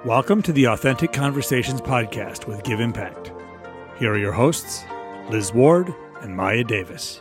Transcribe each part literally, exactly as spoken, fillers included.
Welcome to the Authentic Conversations podcast with Give Impact. Here are your hosts, Liz Ward and Maya Davis.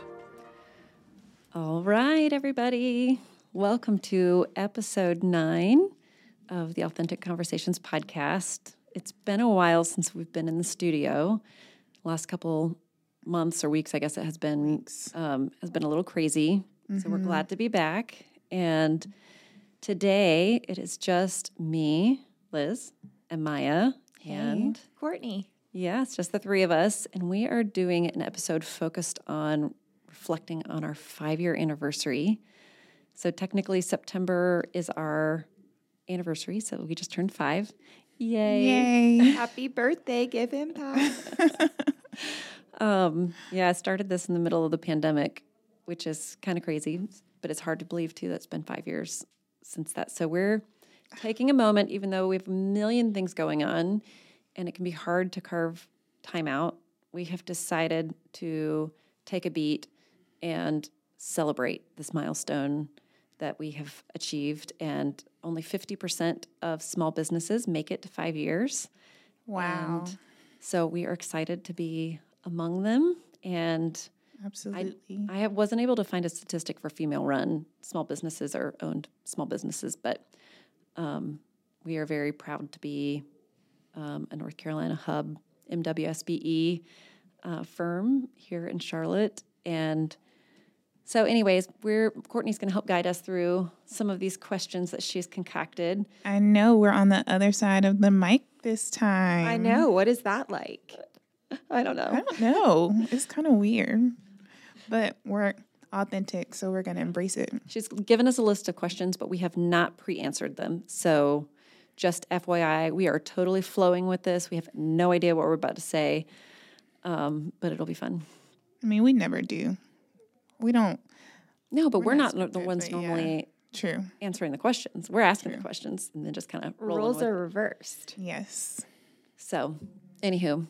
All right, everybody. Welcome to episode nine of the Authentic Conversations podcast. It's been a while since we've been in the studio. Last couple months or weeks, I guess it has been, um, has been a little crazy. Mm-hmm. So we're glad to be back. And today it is just me, Liz, and Maya, and hey, Courtney. Yeah, it's just the three of us, and we are doing an episode focused on reflecting on our five-year anniversary. So technically, September is our anniversary, so we just turned five. Yay! Yay! Happy birthday, Give Impact. um, yeah, I started this in the middle of the pandemic, which is kind of crazy, but it's hard to believe too. That's been five years since that. So we're taking a moment, even though we have a million things going on, and it can be hard to carve time out. We have decided to take a beat and celebrate this milestone that we have achieved. And only fifty percent of small businesses make it to five years. Wow. And so we are excited to be among them. And absolutely, I, I wasn't able to find a statistic for female-run small businesses or owned small businesses, but um, we are very proud to be um, a North Carolina hub M W S B E uh, firm here in Charlotte. And so anyways, we're Courtney's going to help guide us through some of these questions that she's concocted. I know we're on the other side of the mic this time. I know. What is that like? I don't know. I don't know. It's kind of weird, but we're authentic, so we're going to embrace it. She's given us a list of questions, but we have not pre-answered them. So just F Y I, we are totally flowing with this. We have no idea what we're about to say, um, but it'll be fun. I mean, we never do. We don't. No, but we're, we're not, not the ones stupid, normally yeah. True. answering the questions. We're asking True. the questions and then just kind of rolling Roles with. are reversed. Yes. So, anywho.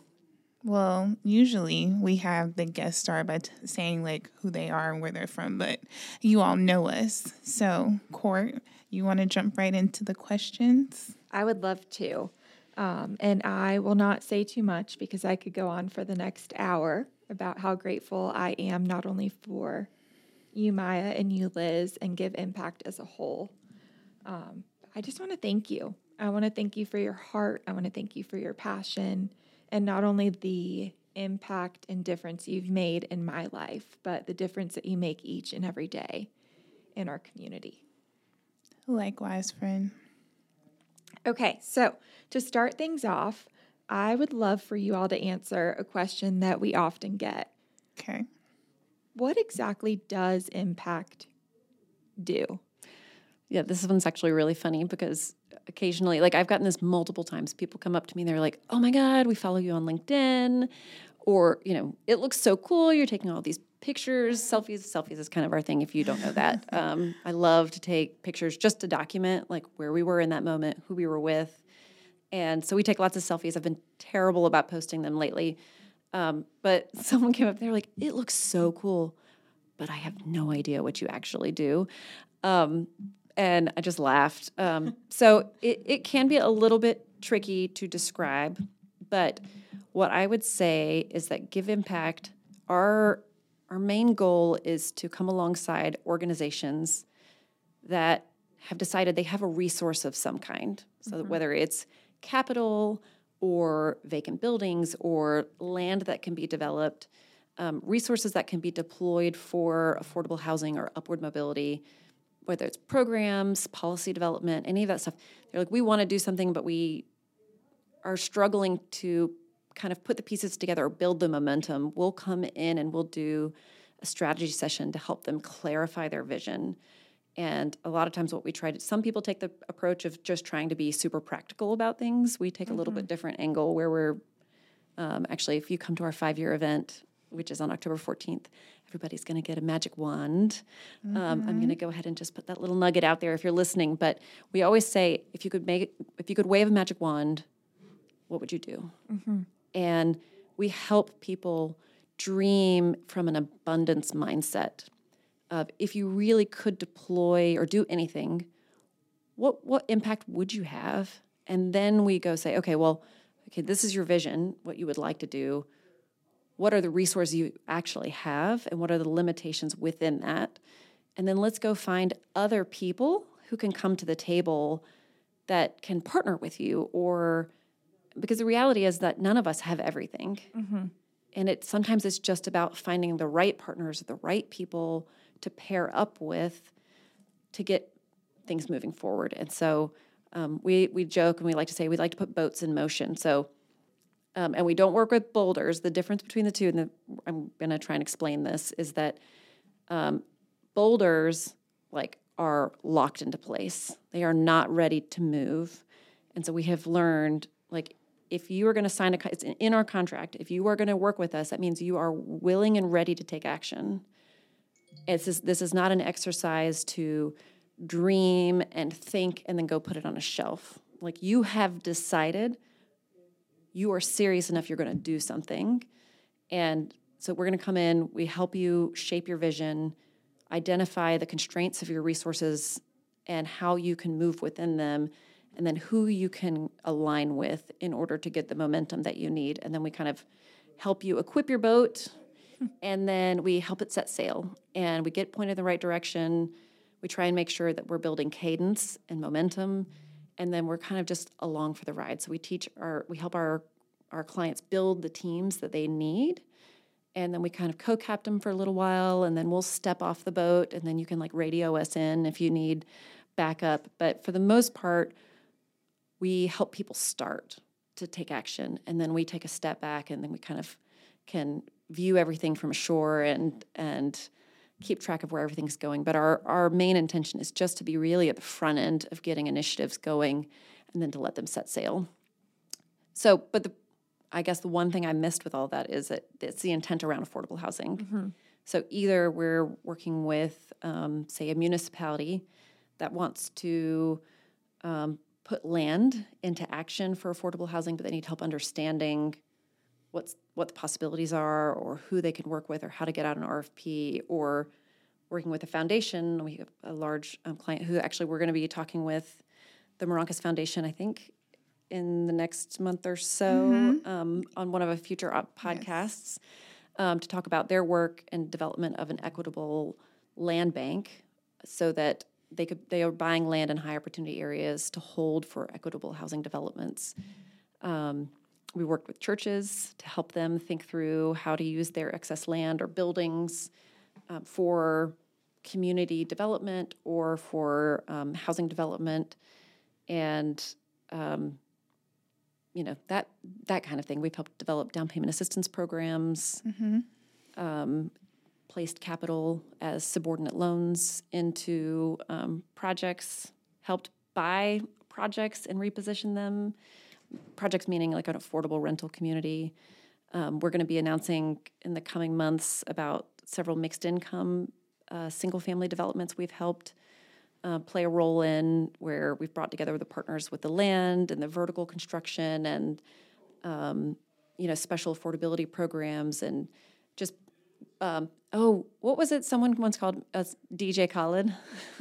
Well, usually we have the guest start by t- saying like who they are and where they're from, but you all know us. So, Court, you want to jump right into the questions? I would love to. Um, and I will not say too much because I could go on for the next hour about how grateful I am not only for you, Maya, and you, Liz, and Give Impact as a whole. Um, I just want to thank you. I want to thank you for your heart. I want to thank you for your passion. And not only the impact and difference you've made in my life, but the difference that you make each and every day in our community. Likewise, friend. Okay, so to start things off, I would love for you all to answer a question that we often get. Okay. What exactly does impact do? Yeah, this one's actually really funny because occasionally, like I've gotten this multiple times. People come up to me and they're like, oh my God, we follow you on LinkedIn. Or, you know, it looks so cool. You're taking all these pictures, selfies. Selfies is kind of our thing if you don't know that. um, I love to take pictures just to document like where we were in that moment, who we were with. And so we take lots of selfies. I've been terrible about posting them lately. Um, but someone came up, they're like, it looks so cool, but I have no idea what you actually do. Um, and I just laughed. Um, so it, it can be a little bit tricky to describe, but what I would say is that Give Impact, our, our main goal is to come alongside organizations that have decided they have a resource of some kind. So mm-hmm. whether it's capital or vacant buildings or land that can be developed, um, resources that can be deployed for affordable housing or upward mobility, whether it's programs, policy development, any of that stuff. They're like, we want to do something, but we are struggling to kind of put the pieces together or build the momentum. We'll come in and we'll do a strategy session to help them clarify their vision. And a lot of times what we try to, some people take the approach of just trying to be super practical about things. We take mm-hmm. a little bit different angle where we're, um, actually, if you come to our five-year event, which is on October fourteenth, everybody's going to get a magic wand. Mm-hmm. Um, I'm going to go ahead and just put that little nugget out there if you're listening. But we always say, if you could make, if you could wave a magic wand, what would you do? Mm-hmm. And we help people dream from an abundance mindset of if you really could deploy or do anything, what what impact would you have And then we go say, okay, well, okay, this is your vision, what you would like to do. What are the resources you actually have, and what are the limitations within that? And then let's go find other people who can come to the table that can partner with you, or because the reality is that none of us have everything. Mm-hmm. And it sometimes it's just about finding the right partners, the right people to pair up with to get things moving forward. And so um, we we joke and we like to say we like to put boats in motion. So um, and we don't work with boulders. The difference between the two, and the, I'm going to try and explain this, is that um, boulders like are locked into place. They are not ready to move. And so we have learned, like, if you are going to sign a, it's in our contract, if you are going to work with us, that means you are willing and ready to take action. It's just, this is not an exercise to dream and think and then go put it on a shelf. Like, you have decided you are serious enough, you're going to do something. And so we're going to come in, we help you shape your vision, identify the constraints of your resources and how you can move within them, and then who you can align with in order to get the momentum that you need. And then we kind of help you equip your boat, and then we help it set sail. And we get pointed in the right direction. We try and make sure that we're building cadence and momentum, and then we're kind of just along for the ride. So we teach our, we help our, our clients build the teams that they need, and then we kind of co-captain them for a little while, and then we'll step off the boat, and then you can like radio us in if you need backup. But for the most part, we help people start to take action, and then we take a step back, and then we kind of can view everything from shore and and keep track of where everything's going. But our, our main intention is just to be really at the front end of getting initiatives going, and then to let them set sail. So, but the I guess the one thing I missed with all that is that it's the intent around affordable housing. Mm-hmm. So either we're working with, um, say, a municipality that wants to um, put land into action for affordable housing, but they need help understanding what's what the possibilities are, or who they can work with, or how to get out an R F P, or working with a foundation. We have a large um, client who actually we're going to be talking with the Moronkas Foundation, I think, in the next month or so, mm-hmm. um, on one of a future podcasts, yes. um, to talk about their work and development of an equitable land bank, so that they could they are buying land in high opportunity areas to hold for equitable housing developments. Um, we worked with churches to help them think through how to use their excess land or buildings um, for community development or for um, housing development, and um, you know, that that kind of thing. We've helped develop down payment assistance programs, mm-hmm. um, placed capital as subordinate loans into um, projects, helped buy projects and reposition them. Projects meaning like an affordable rental community. Um, we're going to be announcing in the coming months about several mixed income uh, single family developments we've helped Uh, play a role in, where we've brought together the partners with the land and the vertical construction and, um, you know, special affordability programs, and just, um, oh, what was it someone once called us D J Khaled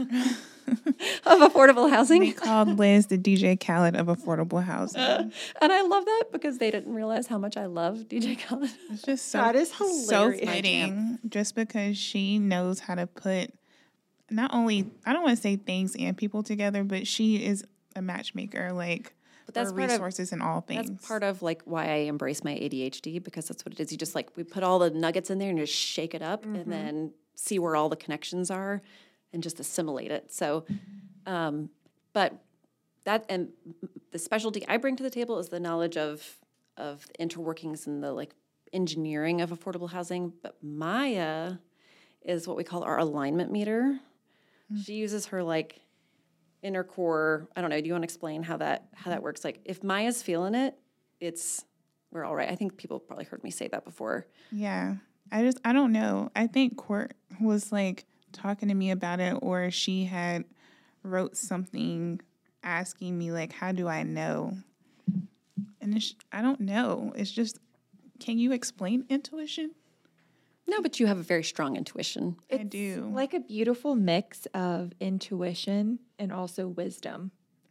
of affordable housing? They called Liz the D J Khaled of affordable housing. Uh, and I love that because they didn't realize how much I love D J Khaled. It's just so, that is hilarious. So fitting, just because she knows how to put not only, I don't want to say things and people together, but she is a matchmaker, like, but that's resources in all things. That's part of, like, why I embrace my A D H D, because that's what it is. You just, like, we put all the nuggets in there and just shake it up, mm-hmm. and then see where all the connections are and just assimilate it. So, um, but that, and the specialty I bring to the table is the knowledge of, of the interworkings and the, like, engineering of affordable housing. But Maya is what we call our alignment meter. She uses her, like, inner core. I don't know. Do you want to explain how that how that works? Like, if Maya's feeling it, it's we're all right. I think people probably heard me say that before. Yeah, I just I don't know. I think Court was like talking to me about it, or she had wrote something asking me like, how do I know? And it's, I don't know. It's just, can you explain intuition? No, but you have a very strong intuition. I do. Like a beautiful mix of intuition and also wisdom.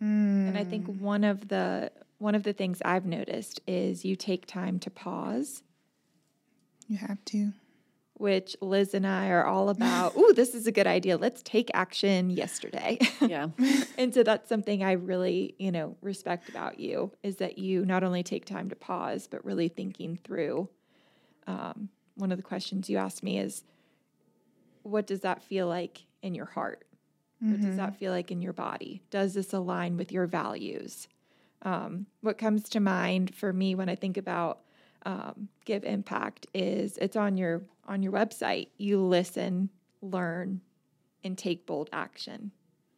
Mm. And I think one of the one of the things I've noticed is you take time to pause, You have to. which Liz and I are all about. Ooh, this is a good idea. Let's take action yesterday. Yeah. And so that's something I really, you know, respect about you, is that you not only take time to pause, but really thinking through. Um, one of the questions you asked me is, what does that feel like in your heart? What does that feel like in your body? Does this align with your values? Um, what comes to mind for me when I think about um, Give Impact is it's on your on your website. You listen, learn, and take bold action.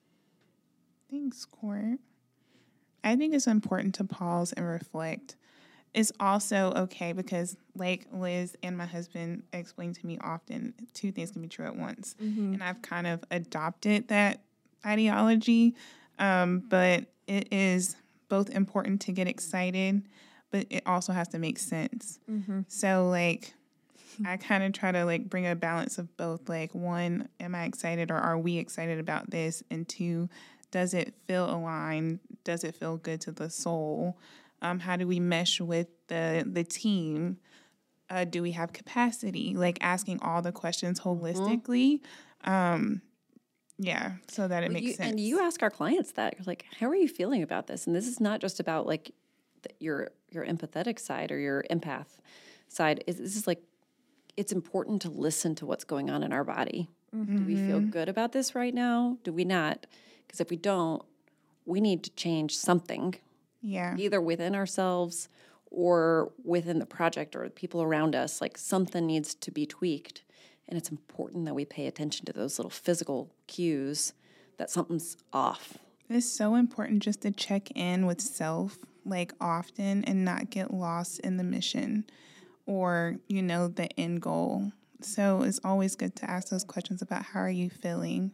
Thanks, Court. I think it's important to pause and reflect. It's also okay because, like Liz and my husband explain to me often, two things can be true at once. Mm-hmm. And I've kind of adopted that ideology. Um, but it is both important to get excited, but it also has to make sense. Mm-hmm. So, like, I kind of try to, like, bring a balance of both. Like, one, am I excited or are we excited about this? And two, does it feel aligned? Does it feel good to the soul? Um, how do we mesh with the the team? Uh, do we have capacity? Like asking all the questions holistically. Mm-hmm. Um, yeah, so that it Well, makes you, sense. And you ask our clients that. You're like, how are you feeling about this? And this is not just about like the, your your empathetic side or your empath side. Is This is like, it's important to listen to what's going on in our body. Mm-hmm. Do we feel good about this right now? Do we not? Because if we don't, we need to change something. Yeah. Either within ourselves or within the project or the people around us. Like something needs to be tweaked. And it's important that we pay attention to those little physical cues that something's off. It's so important just to check in with self, like often, and not get lost in the mission or, you know, the end goal. So it's always good to ask those questions about how are you feeling?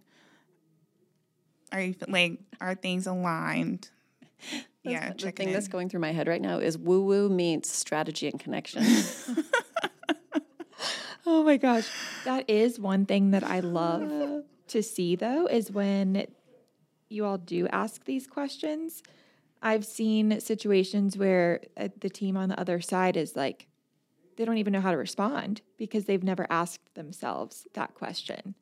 Are you like, are things aligned? Yeah, the check thing in. that's going through my head right now is woo-woo meets strategy and connection. Oh my gosh. That is one thing that I love to see, though, is when you all do ask these questions. I've seen situations where uh, the team on the other side is like, they don't even know how to respond because they've never asked themselves that question.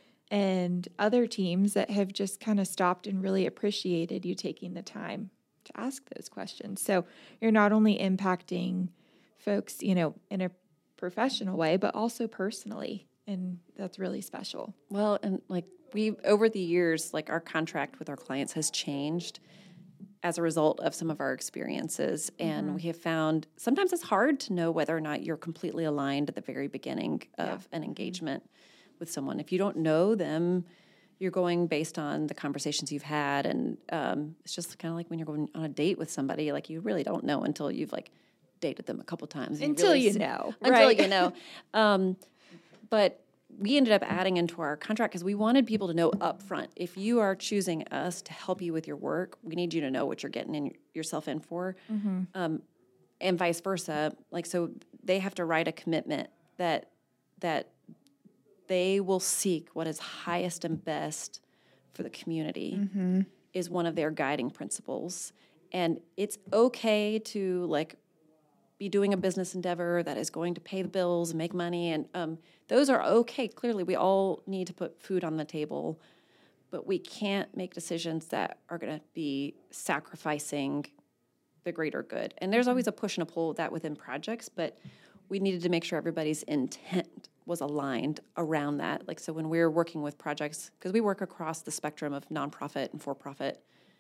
And other teams that have just kind of stopped and really appreciated you taking the time to ask those questions. So you're not only impacting folks, you know, in a professional way, but also personally. And that's really special. Well, and like we over the years, like our contract with our clients has changed as a result of some of our experiences. And mm-hmm. we have found sometimes it's hard to know whether or not you're completely aligned at the very beginning of yeah. an engagement mm-hmm. with someone. If you don't know them, you're going based on the conversations you've had. And um, it's just kind of like when you're going on a date with somebody, like you really don't know until you've like dated them a couple times. Until you, really you see, know. Until right? you know. Um, but we ended up adding into our contract because we wanted people to know up front, if you are choosing us to help you with your work, we need you to know what you're getting in yourself in for. Mm-hmm. Um, and vice versa. Like, so they have to write a commitment that that they will seek what is highest and best for the community mm-hmm. is one of their guiding principles. And it's okay to like be doing a business endeavor that is going to pay the bills and make money. And um, those are okay. Clearly, we all need to put food on the table, but we can't make decisions that are going to be sacrificing the greater good. And there's always a push and a pull of that within projects, but we needed to make sure everybody's intent was aligned around that. Like, so when we're working with projects, because we work across the spectrum of nonprofit and for-profit,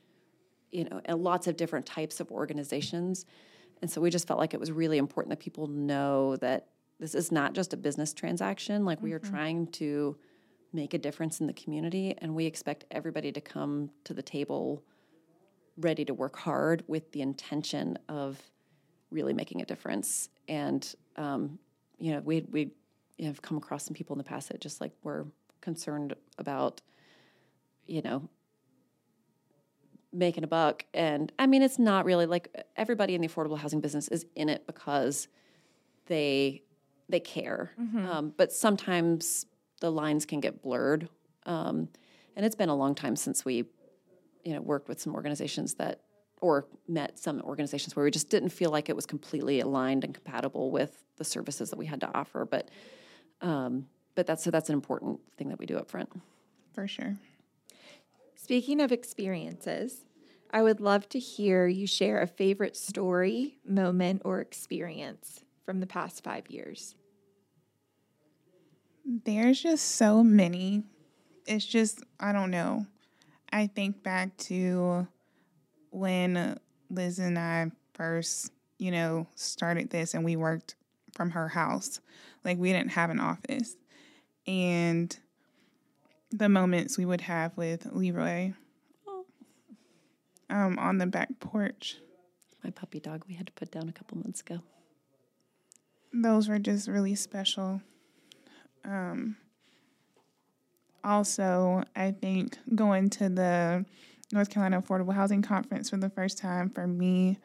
you know, and lots of different types of organizations. And so we just felt like it was really important that people know that this is not just a business transaction. Like, we mm-hmm. are trying to make a difference in the community, and we expect everybody to come to the table ready to work hard with the intention of really making a difference. And, um, you know, we we have come across some people in the past that just, like, were concerned about, you know, making a buck. And I mean, it's not really like everybody in the affordable housing business is in it because they they care. Mm-hmm. Um, but sometimes the lines can get blurred. Um, and it's been a long time since we you know, worked with some organizations that, or met some organizations where we just didn't feel like it was completely aligned and compatible with the services that we had to offer. But, um, but that's so that's an important thing that we do up front. For sure. Speaking of experiences, I would love to hear you share a favorite story, moment, or experience from the past five years. There's just so many. It's just, I don't know. I think back to when Liz and I first, you know, started this and we worked from her house. Like, we didn't have an office. And the moments we would have with Leroy um, on the back porch. My puppy dog we had to put down a couple months ago. Those were just really special. Um, also, I think going to the North Carolina Affordable Housing Conference for the first time for me,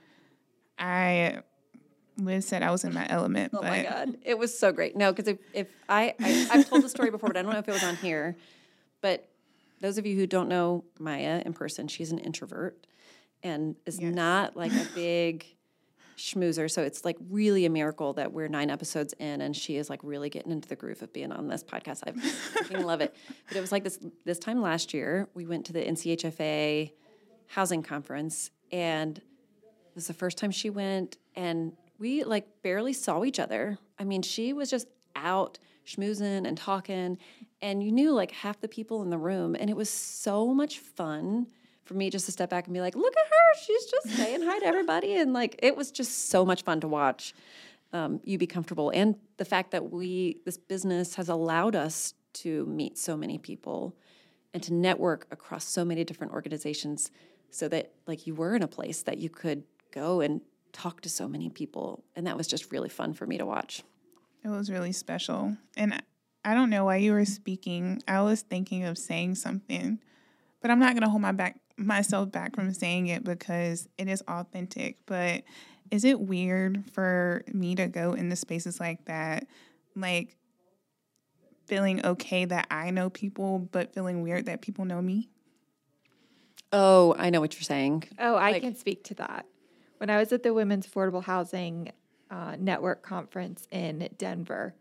I Liz said I was in my element. Oh but my God, it was so great. No, because if, if I, I I've told the story before, but I don't know if it was on here. But those of you who don't know Maya in person, she's an introvert and is Yes. not like a big schmoozer. So it's like really a miracle that we're nine episodes in and she is like really getting into the groove of being on this podcast. I fucking love it. But it was like this this time last year, we went to the N C H F A housing conference, and it was the first time she went, and we like barely saw each other. I mean, she was just out schmoozing and talking, and you knew like half the people in the room, and it was so much fun for me just to step back and be like, look at her, she's just saying hi to everybody. And like, it was just so much fun to watch um, you be comfortable. And the fact that we, this business has allowed us to meet so many people and to network across so many different organizations so that like you were in a place that you could go and talk to so many people. And that was just really fun for me to watch. It was really special. And I don't know why you were speaking. I was thinking of saying something, but I'm not going to hold my back myself back from saying it because it is authentic. But is it weird for me to go into spaces like that, like feeling okay that I know people, but feeling weird that people know me? Oh, I know what you're saying. Oh, I Like- can speak to that. When I was at the Women's Affordable Housing uh, Network Conference in Denver,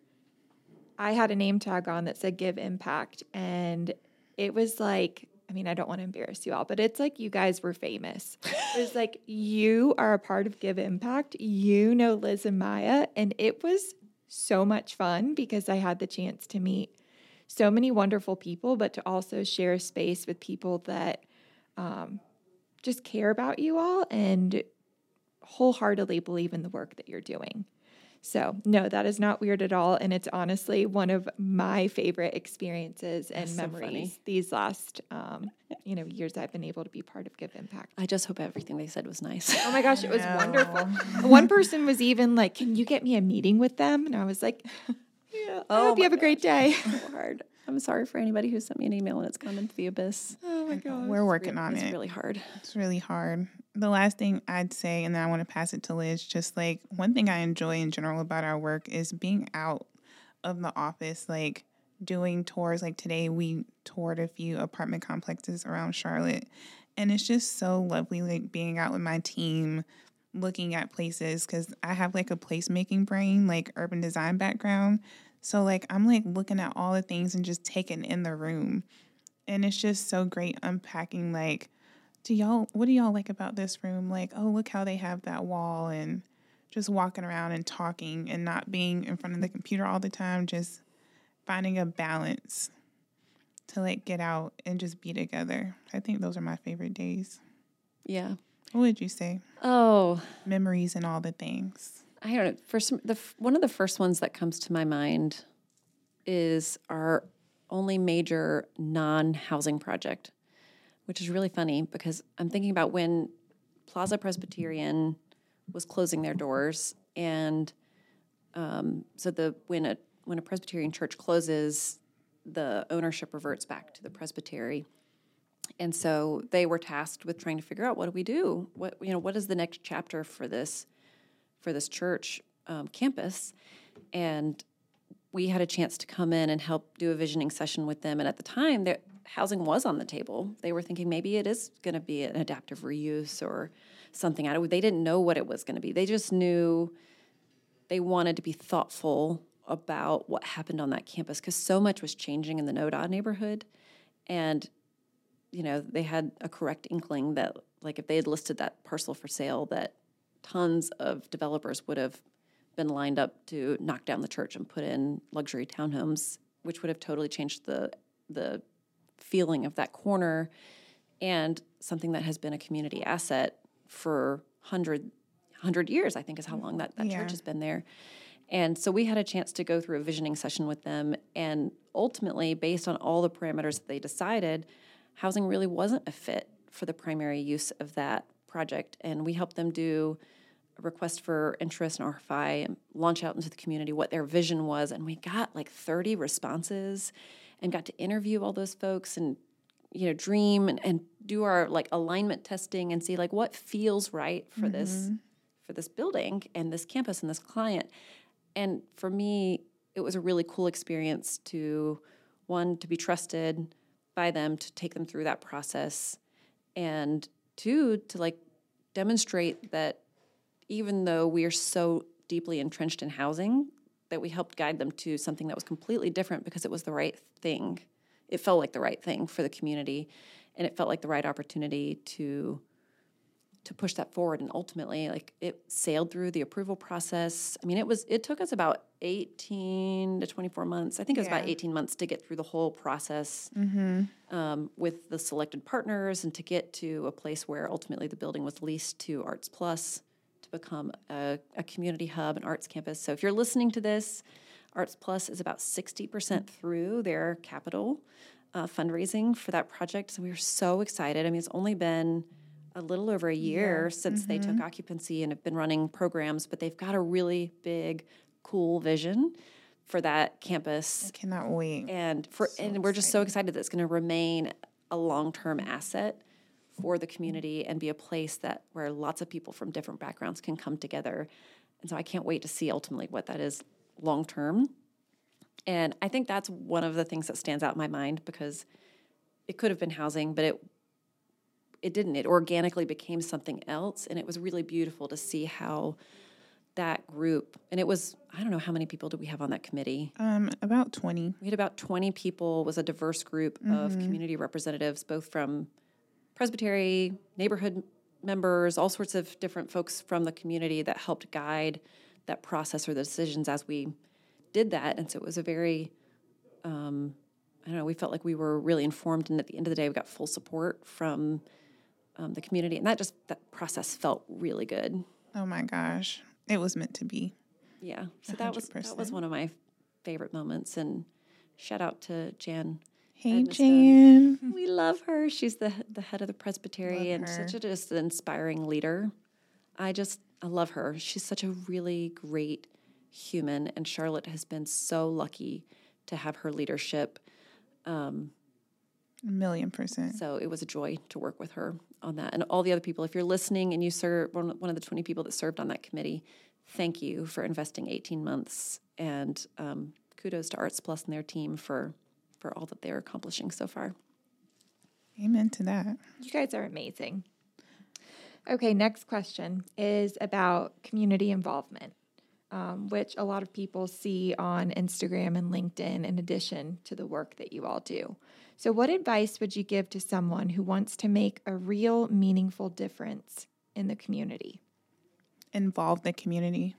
I had a name tag on that said Give Impact. And it was like, I mean, I don't want to embarrass you all, but it's like you guys were famous. It was like, you are a part of Give Impact. You know Liz and Maya. And it was so much fun because I had the chance to meet so many wonderful people, but to also share space with people that um, just care about you all and wholeheartedly believe in the work that you're doing. So, no, that is not weird at all. And it's honestly one of my favorite experiences and That's so memories funny. these last, um, you know, years I've been able to be part of Give Impact. I just hope everything they said was nice. Oh my gosh, it was No. wonderful. One person was even like, can you get me a meeting with them? And I was like, yeah, I Oh hope you my have a great day. So hard. I'm sorry for anybody who sent me an email and it's gone into the abyss. Oh my gosh. We're working on It's it. really hard. It's really hard. The last thing I'd say, and then I want to pass it to Liz, just like one thing I enjoy in general about our work is being out of the office, like doing tours. Like today, we toured a few apartment complexes around Charlotte. And it's just so lovely, like being out with my team, looking at places, because I have like a placemaking brain, like urban design background. So like I'm like looking at all the things and just taking in the room. And it's just so great unpacking like, do y'all, what do y'all like about this room? Like, oh, look how they have that wall, and just walking around and talking and not being in front of the computer all the time, just finding a balance to like get out and just be together. I think those are my favorite days. Yeah. What would you say? Oh, Memories and all the things. I don't know. For some, the f- one of the first ones that comes to my mind is our only major non-housing project, which is really funny because I'm thinking about when Plaza Presbyterian was closing their doors, and um, so the when a when a Presbyterian church closes, the ownership reverts back to the presbytery. And so they were tasked with trying to figure out, what do we do? What you know, what is the next chapter for this for this church um, campus? And we had a chance to come in and help do a visioning session with them. And at the time, housing was on the table. They were thinking maybe it is going to be an adaptive reuse or something. I don't, they didn't know what it was going to be. They just knew they wanted to be thoughtful about what happened on that campus because so much was changing in the NoDa neighborhood. And, you know, they had a correct inkling that, like, if they had listed that parcel for sale, that tons of developers would have been lined up to knock down the church and put in luxury townhomes, which would have totally changed the the feeling of that corner, and something that has been a community asset for hundred hundred years, I think is how long that, that Yeah. church has been there. And so we had a chance to go through a visioning session with them, and ultimately, based on all the parameters that they decided, housing really wasn't a fit for the primary use of that project. And we helped them do a request for interest in R F I and launch out into the community what their vision was. And we got like thirty responses and got to interview all those folks and, you know, dream and, and do our like alignment testing and see like what feels right for mm-hmm. this for this building and this campus and this client. And for me, it was a really cool experience to, one, to be trusted by them, to take them through that process, and two, to like demonstrate that even though we are so deeply entrenched in housing, that we helped guide them to something that was completely different because it was the right thing. It felt like the right thing for the community, and it felt like the right opportunity to to push that forward. And ultimately, like, it sailed through the approval process. I mean, it was it took us about eighteen to twenty-four months. I think it was Yeah. about eighteen months to get through the whole process Mm-hmm. um, with the selected partners and to get to a place where ultimately the building was leased to Arts Plus to become a, a community hub, an arts campus. So if you're listening to this, Arts Plus is about sixty percent through their capital uh, fundraising for that project. So we were so excited. I mean, it's only been a little over a year Yeah. since they took occupancy and have been running programs, but they've got a really big, cool vision for that campus. I cannot wait. And for So and we're just so excited that it's going to remain a long-term asset for the community and be a place that where lots of people from different backgrounds can come together. And so I can't wait to see ultimately what that is long-term. And I think that's one of the things that stands out in my mind, because it could have been housing, but it it didn't. It organically became something else, and it was really beautiful to see how that group, and it was, I don't know, how many people did we have on that committee? Um, about twenty. We had about twenty people. It was a diverse group of community representatives, both from Presbytery, neighborhood members, all sorts of different folks from the community that helped guide that process or the decisions as we did that. And so it was a very, um, I don't know, we felt like we were really informed, and at the end of the day, we got full support from um, the community. And that just, that process felt really good. Oh my gosh. It was meant to be. Yeah. So that was, that was one hundred percent. one of my favorite moments. And shout out to Jan. Hey, Edmiston. Jan. We love her. She's the the head of the Presbytery Love and her. such a just an inspiring leader. I just I love her. She's such a really great human, and Charlotte has been so lucky to have her leadership. Um, A million percent. so it was a joy to work with her on that, and all the other people. If you're listening and you serve one one of the twenty people that served on that committee, thank you for investing eighteen months, and um, kudos to Arts Plus and their team for. for all that they're accomplishing so far. Amen to that. You guys are amazing. Okay, next question is about community involvement, um, which a lot of people see on Instagram and LinkedIn in addition to the work that you all do. So what advice would you give to someone who wants to make a real meaningful difference in the community? Involve the community.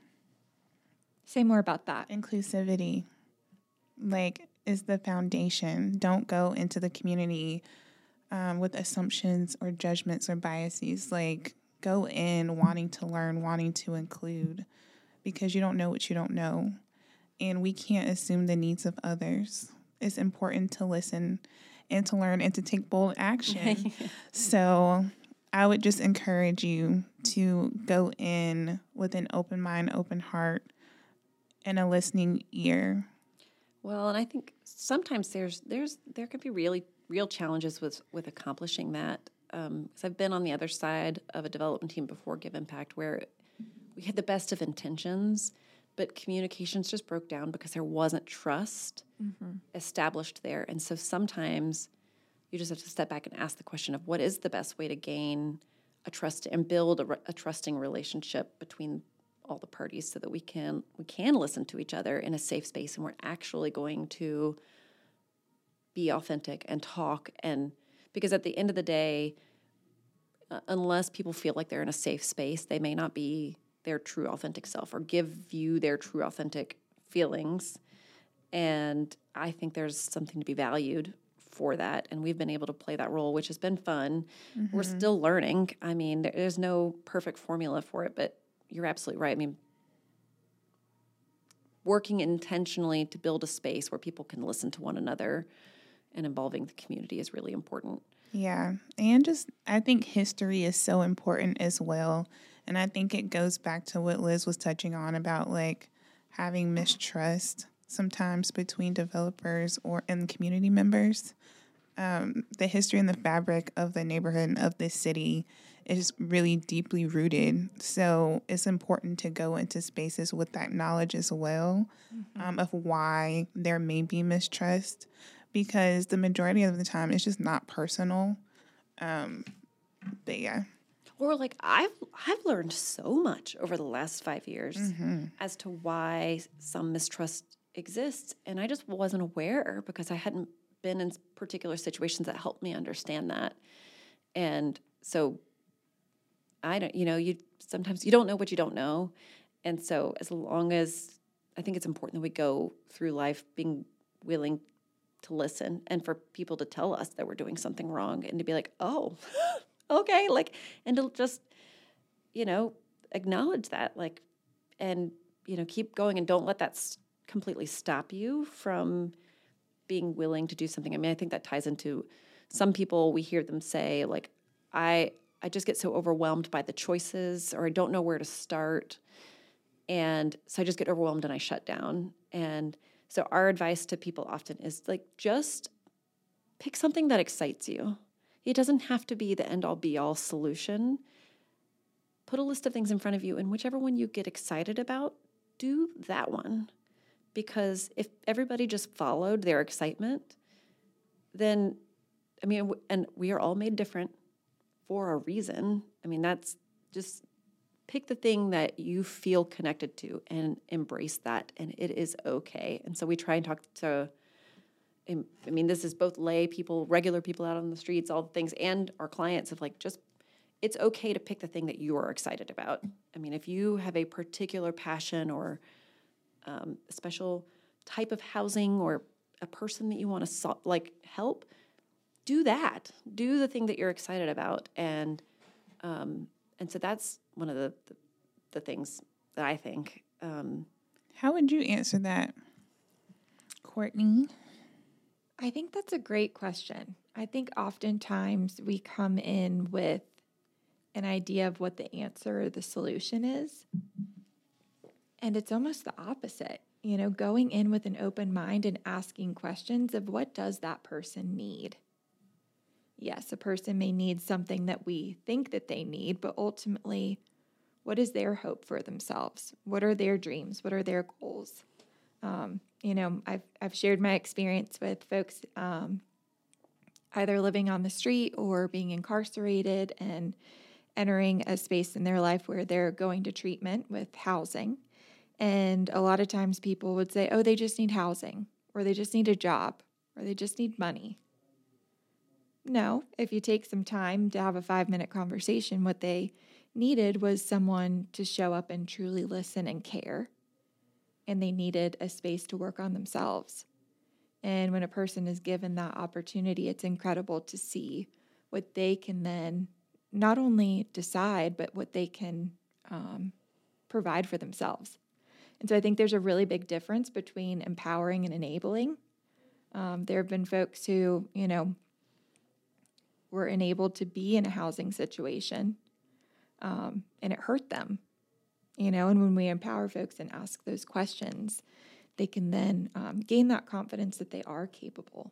Say more about that. Inclusivity, like, is the foundation. Don't go into the community um, with assumptions or judgments or biases. Like, go in wanting to learn, wanting to include, because you don't know what you don't know. And we can't assume the needs of others. It's important to listen and to learn and to take bold action. So I would just encourage you to go in with an open mind, open heart, and a listening ear. Well, and I think sometimes there's there's there could be really real challenges with with accomplishing that. Um, 'cause I've been on the other side of a development team before, Give Impact, where we had the best of intentions, but communications just broke down because there wasn't trust established there. And so sometimes You just have to step back and ask the question of what is the best way to gain a trust and build a, re- a trusting relationship between all the parties, so that we can we can listen to each other in a safe space, and we're actually going to be authentic and talk. And because at the end of the day, uh, unless people feel like they're in a safe space, they may not be their true authentic self or give you their true authentic feelings. And I think there's something to be valued for that, and we've been able to play that role, which has been fun. Mm-hmm. We're still learning. I mean, there's no perfect formula for it, but you're absolutely right. I mean, working intentionally to build a space where people can listen to one another and involving the community is really important. Yeah, and just I think history is so important as well, and I think it goes back to what Liz was touching on about like having mistrust sometimes between developers or and community members. Um, the history and the fabric of the neighborhood and of this city is really deeply rooted. So it's important to go into spaces with that knowledge as well, mm-hmm. um, of why there may be mistrust, because the majority of the time it's just not personal. Um, but yeah. Or like I've I've learned so much over the last five years mm-hmm. as to why some mistrust exists, and I just wasn't aware because I hadn't been in particular situations that helped me understand that. And so I don't, you know, you sometimes you don't know what you don't know, and so as long as I think it's important that we go through life being willing to listen and for people to tell us that we're doing something wrong and to be like, oh, okay, like, and to just, you know, acknowledge that, like, and you know, keep going and don't let that st- completely stop you from being willing to do something. I mean, I think that ties into some people, we hear them say, like, I I just get so overwhelmed by the choices, or I don't know where to start. And so I just get overwhelmed and I shut down. And so our advice to people often is like, just pick something that excites you. It doesn't have to be the end all be all solution. Put a list of things in front of you, and whichever one you get excited about, do that one. Because if everybody just followed their excitement, then, I mean, and we are all made different for a reason. I mean, that's just pick the thing that you feel connected to and embrace that, and it is okay. And so we try and talk to, I mean, this is both lay people, regular people out on the streets, all the things, and our clients of like, just, it's okay to pick the thing that you are excited about. I mean, if you have a particular passion or um, a special type of housing or a person that you want to so- like help, do that. Do the thing that you're excited about. And um, and so that's one of the, the, the things that I think. Um, How would you answer that, Courtney? I think that's a great question. I think oftentimes we come in with an idea of what the answer or the solution is, and it's almost the opposite. You know, going in with an open mind and asking questions of what does that person need? Yes, a person may need something that we think that they need, but ultimately, what is their hope for themselves? What are their dreams? What are their goals? Um, you know, I've I've shared my experience with folks um, either living on the street or being incarcerated and entering a space in their life where they're going to treatment with housing. And a lot of times people would say, oh, they just need housing, or they just need a job, or they just need money. No, if you take some time to have a five-minute conversation, what they needed was someone to show up and truly listen and care. And they needed a space to work on themselves. And when a person is given that opportunity, it's incredible to see what they can then not only decide, but what they can um, provide for themselves. And so I think there's a really big difference between empowering and enabling. Um, there have been folks who, you know, were enabled to be in a housing situation, um, and it hurt them, you know, and when we empower folks and ask those questions, they can then um, gain that confidence that they are capable.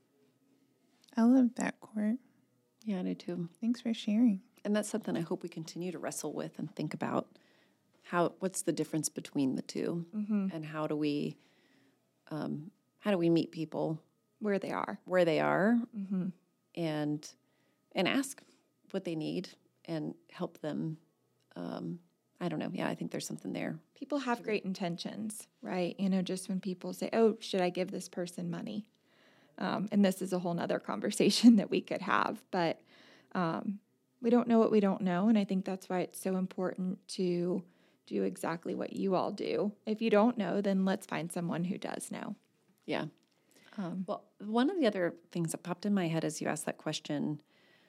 I love that, Court. Yeah, I do too. Thanks for sharing. And that's something I hope we continue to wrestle with and think about. How, what's the difference between the two, mm-hmm. and how do we, um, how do we meet people where they are, where they are, mm-hmm. and and ask what they need and help them. Um, I don't know. Yeah, I think there's something there. People have great intentions, right? You know, just when people say, oh, should I give this person money? Um, and this is a whole nother conversation that we could have, but um, we don't know what we don't know. And I think that's why it's so important to do exactly what you all do. If you don't know, then let's find someone who does know. Yeah. Um, Well, one of the other things that popped in my head as you asked that question,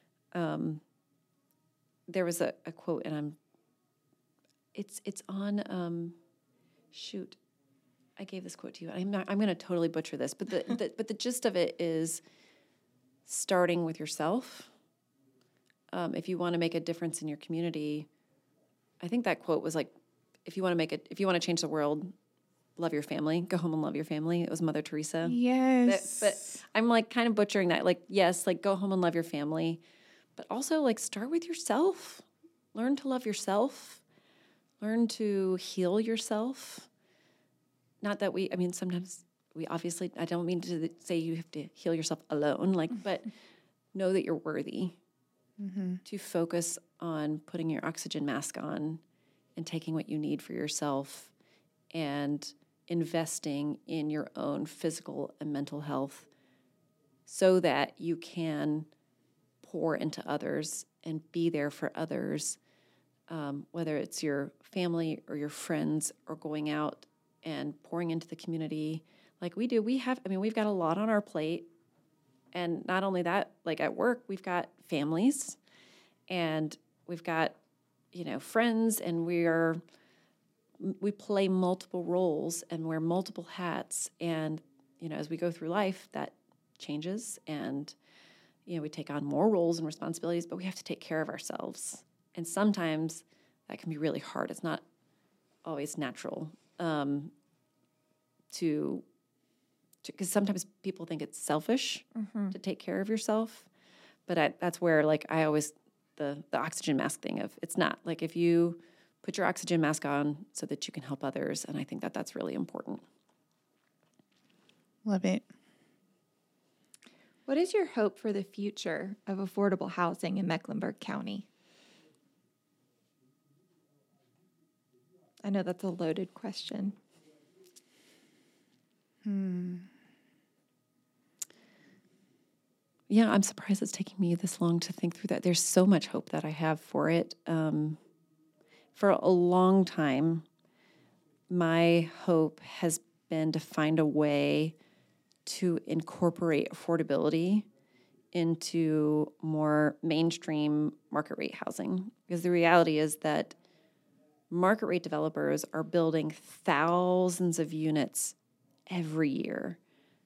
um, there was a, a quote, and I'm, it's it's on, um, shoot, I gave this quote to you. I'm not, I'm going to totally butcher this, but the, the but the gist of it is starting with yourself. Um, if you want to make a difference in your community, I think that quote was like, if you want to make it, if you want to change the world, love your family, go home and love your family. It was Mother Teresa. Yes. But, but I'm like kind of butchering that. Like, yes, like go home and love your family, but also like start with yourself. Learn to love yourself. Learn to heal yourself. Not that we, I mean, sometimes we obviously, I don't mean to say you have to heal yourself alone, like, but know that you're worthy. Mm-hmm. To focus on putting your oxygen mask on and taking what you need for yourself and investing in your own physical and mental health so that you can pour into others and be there for others, um, whether it's your family or your friends or going out and pouring into the community like we do. We have, I mean, we've got a lot on our plate. And not only that, like at work, we've got families and we've got, you know, friends, and we are, we play multiple roles and wear multiple hats. And, you know, as we go through life, that changes and, you know, we take on more roles and responsibilities, but we have to take care of ourselves. And sometimes that can be really hard. It's not always natural um, to, because sometimes people think it's selfish mm-hmm. to take care of yourself. But I, that's where, like, I always, the, the oxygen mask thing of, it's not. Like, if you put your oxygen mask on so that you can help others, and I think that that's really important. Love it. What is your hope for the future of affordable housing in Mecklenburg County? I know that's a loaded question. Hmm. Yeah, I'm surprised it's taking me this long to think through that. There's so much hope that I have for it. Um, for a long time, my hope has been to find a way to incorporate affordability into more mainstream market rate housing. Because the reality is that market rate developers are building thousands of units every year.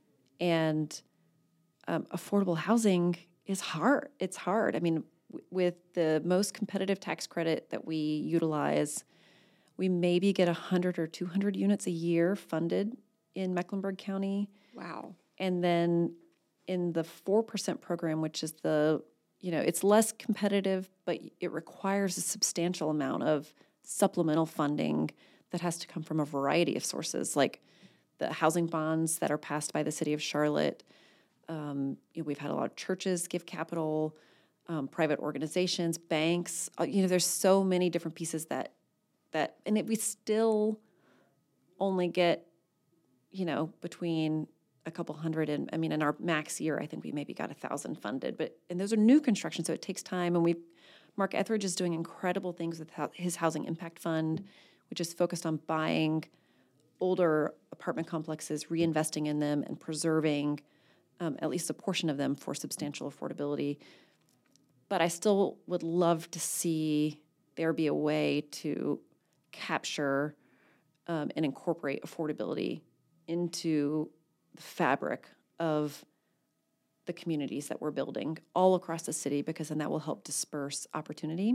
And um, affordable housing is hard. It's hard. I mean, w- with the most competitive tax credit that we utilize, we maybe get one hundred or two hundred units a year funded in Mecklenburg County. Wow. And then in the four percent program, which is the, you know, it's less competitive, but it requires a substantial amount of supplemental funding that has to come from a variety of sources, like the housing bonds that are passed by the city of Charlotte. Um, you know, we've had a lot of churches give capital, um, private organizations, banks. Uh, you know, there's so many different pieces that, that and it, we still only get, you know, between a couple hundred and, I mean, in our max year, I think we maybe got a thousand funded, but, and those are new construction, so it takes time. And we, Mark Etheridge is doing incredible things with his Housing Impact Fund, which is focused on buying older apartment complexes, reinvesting in them, and preserving um, at least a portion of them for substantial affordability. But I still would love to see there be a way to capture um, and incorporate affordability into the fabric of the communities that we're building all across the city, because then that will help disperse opportunity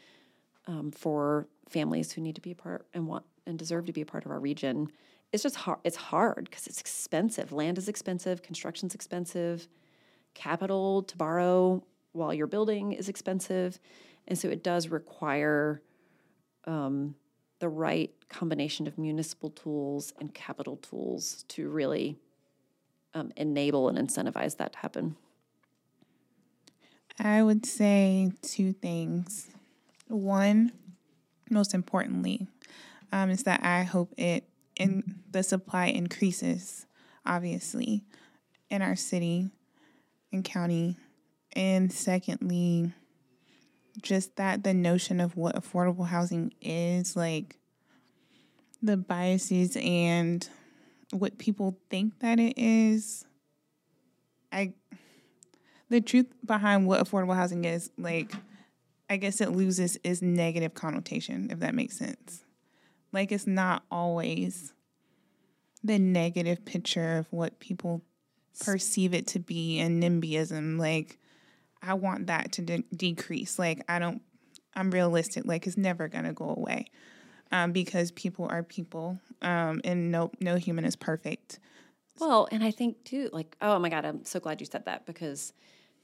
um, for families who need to be a part and want and deserve to be a part of our region. It's just hard. It's hard because it's expensive. Land is expensive. Construction's expensive. Capital to borrow while you're building is expensive. And so it does require um, the right combination of municipal tools and capital tools to really um, enable and incentivize that to happen. I would say two things. One, most importantly, um, is that I hope it in the supply increases, obviously, in our city and county. And secondly, just that the notion of what affordable housing is, like the biases and what people think that it is. I the truth behind what affordable housing is, like, I guess it loses its negative connotation, if that makes sense. Like, it's not always the negative picture of what people perceive it to be, and NIMBYism. Like, I want that to de- decrease. Like, I don't, I'm realistic. Like, it's never going to go away um, because people are people um, and no, no human is perfect. Well, and I think too, like, oh my God, I'm so glad you said that, because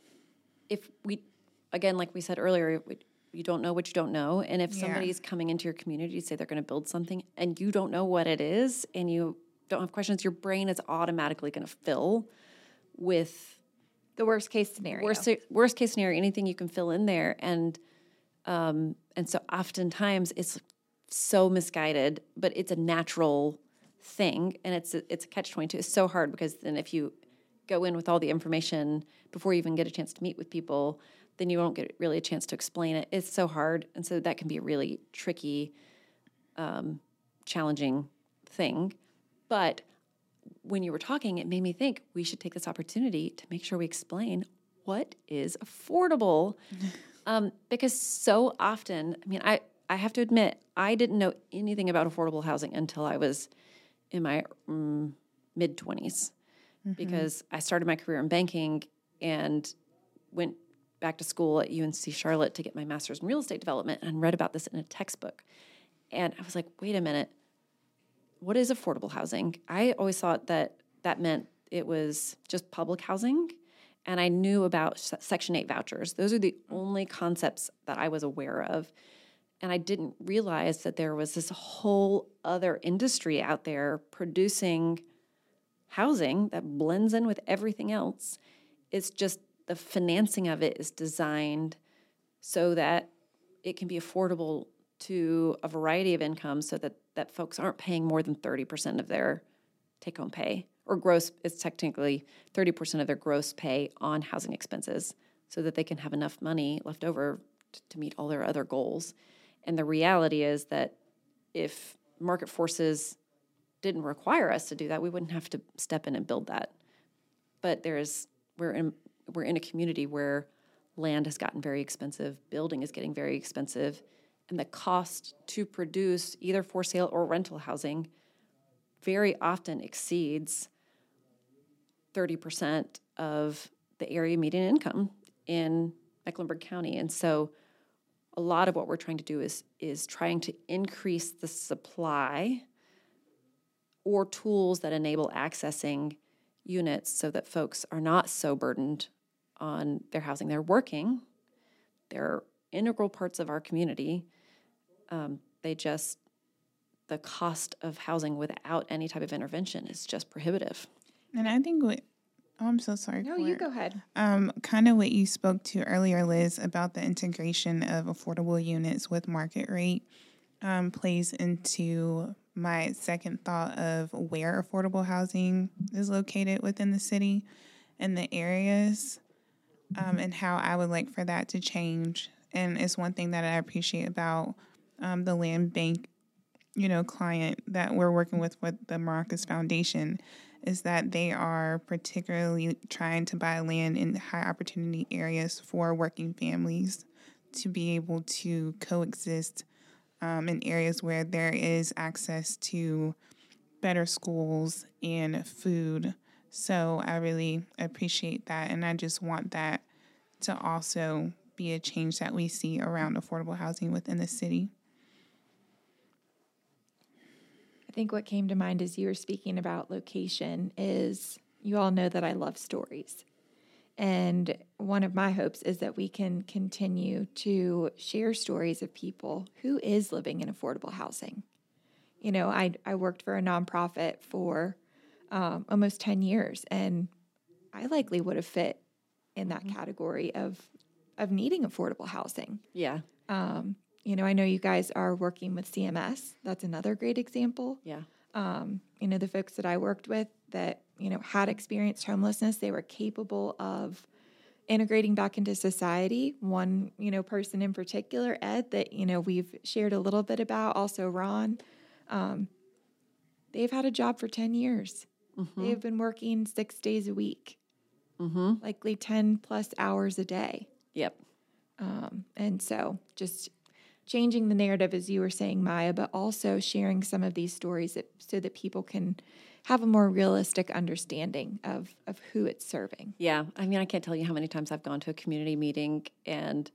if we, again, like we said earlier, we, you don't know what you don't know. And if Yeah. somebody's coming into your community to say they're going to build something and you don't know what it is and you don't have questions, your brain is automatically going to fill with The worst case scenario. worst, worst case scenario, anything you can fill in there. And, um, and so oftentimes it's so misguided, but it's a natural thing. And it's a, it's a catch twenty-two. It's so hard because then if you go in with all the information before you even get a chance to meet with people, then you won't get really a chance to explain it. It's so hard. And so that can be a really tricky, um, challenging thing. But when you were talking, it made me think we should take this opportunity to make sure we explain what is affordable. Um, because so often, I mean, I, I have to admit, I didn't know anything about affordable housing until I was in my um, mid-twenties. Mm-hmm. Because I started my career in banking and went back to school at U N C Charlotte to get my master's in real estate development and read about this in a textbook. And I was like, wait a minute. What is affordable housing? I always thought that that meant it was just public housing, and I knew about Section eight vouchers. Those are the only concepts that I was aware of, and I didn't realize that there was this whole other industry out there producing housing that blends in with everything else. It's just the financing of it is designed so that it can be affordable to a variety of incomes, so that, that folks aren't paying more than thirty percent of their take-home pay, or gross, it's technically thirty percent of their gross pay on housing expenses, so that they can have enough money left over t- to meet all their other goals. And the reality is that if market forces didn't require us to do that, we wouldn't have to step in and build that. But there's, we're in, we're in a community where land has gotten very expensive, building is getting very expensive, and the cost to produce either for sale or rental housing very often exceeds thirty percent of the area median income in Mecklenburg County. And so a lot of what we're trying to do is, is trying to increase the supply or tools that enable accessing units so that folks are not so burdened on their housing. They're working. They're integral parts of our community. Um, they just, the cost of housing without any type of intervention is just prohibitive. And I think what, oh, I'm so sorry. No, Court. you go ahead. Um, kind of what you spoke to earlier, Liz, about the integration of affordable units with market rate um, plays into my second thought of where affordable housing is located within the city and the areas, um, and how I would like for that to change. And it's one thing that I appreciate about um, the land bank, you know, client that we're working with with the Maracas Foundation, is that they are particularly trying to buy land in high opportunity areas for working families to be able to coexist um, in areas where there is access to better schools and food. So I really appreciate that, and I just want that to also be a change that we see around affordable housing within the city. I think what came to mind as you were speaking about location is, you all know that I love stories. And one of my hopes is that we can continue to share stories of people who is living in affordable housing. You know, I, I worked for a nonprofit for um, almost ten years, and I likely would have fit in that category of of needing affordable housing. Yeah. Um, you know, I know you guys are working with C M S. That's another great example. Yeah. Um, you know, the folks that I worked with that, you know, had experienced homelessness, they were capable of integrating back into society. One, you know, person in particular, Ed, that, you know, we've shared a little bit about, also Ron, um, they've had a job for ten years. Mm-hmm. They've been working six days a week, mm-hmm. likely ten plus hours a day. Yep. Um, and so just changing the narrative, as you were saying, Maya, but also sharing some of these stories that, so that people can have a more realistic understanding of, of who it's serving. Yeah. I mean, I can't tell you how many times I've gone to a community meeting and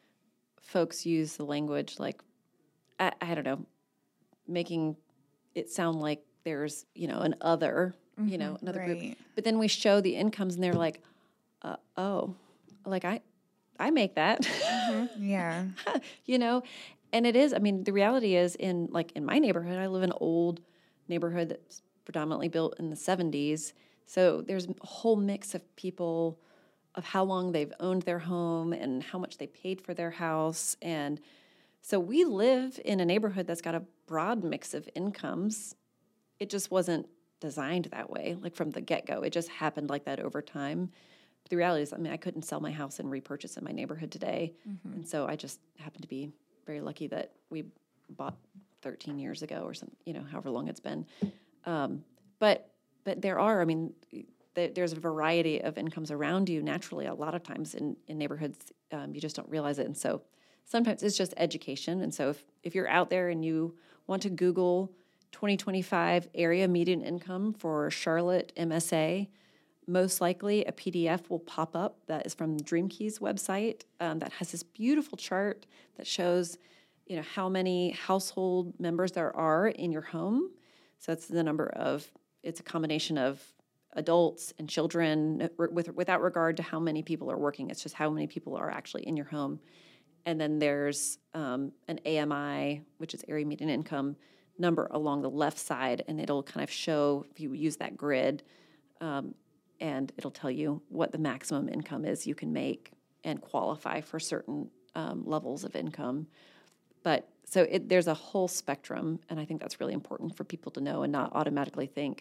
folks use the language like, I, I don't know, making it sound like there's, you know, an other, mm-hmm, you know, another right. group. But then we show the incomes and they're like, uh, oh, like I, I make that. Mm-hmm. Yeah. You know, and it is, I mean, the reality is in like in my neighborhood, I live in an old neighborhood that's predominantly built in the seventies. So there's a whole mix of people of how long they've owned their home and how much they paid for their house. And so we live in a neighborhood that's got a broad mix of incomes. It just wasn't designed that way, like from the get-go. It just happened like that over time. But the reality is, I mean, I couldn't sell my house and repurchase in my neighborhood today. Mm-hmm. And so I just happened to be very lucky that we bought thirteen years ago or something, you know, however long it's been. Um, but but there are, I mean, th- there's a variety of incomes around you naturally a lot of times in, in neighborhoods. Um, you just don't realize it. And so sometimes it's just education. And so if, if you're out there and you want to Google twenty twenty-five area median income for Charlotte M S A, most likely a P D F will pop up that is from DreamKey's website um, that has this beautiful chart that shows, you know, how many household members there are in your home. So it's the number of, it's a combination of adults and children with, without regard to how many people are working. It's just how many people are actually in your home. And then there's um, an A M I, which is area median income number along the left side, and it'll kind of show, if you use that grid, um, and it'll tell you what the maximum income is you can make and qualify for certain um, levels of income. But so it, there's a whole spectrum, and I think that's really important for people to know and not automatically think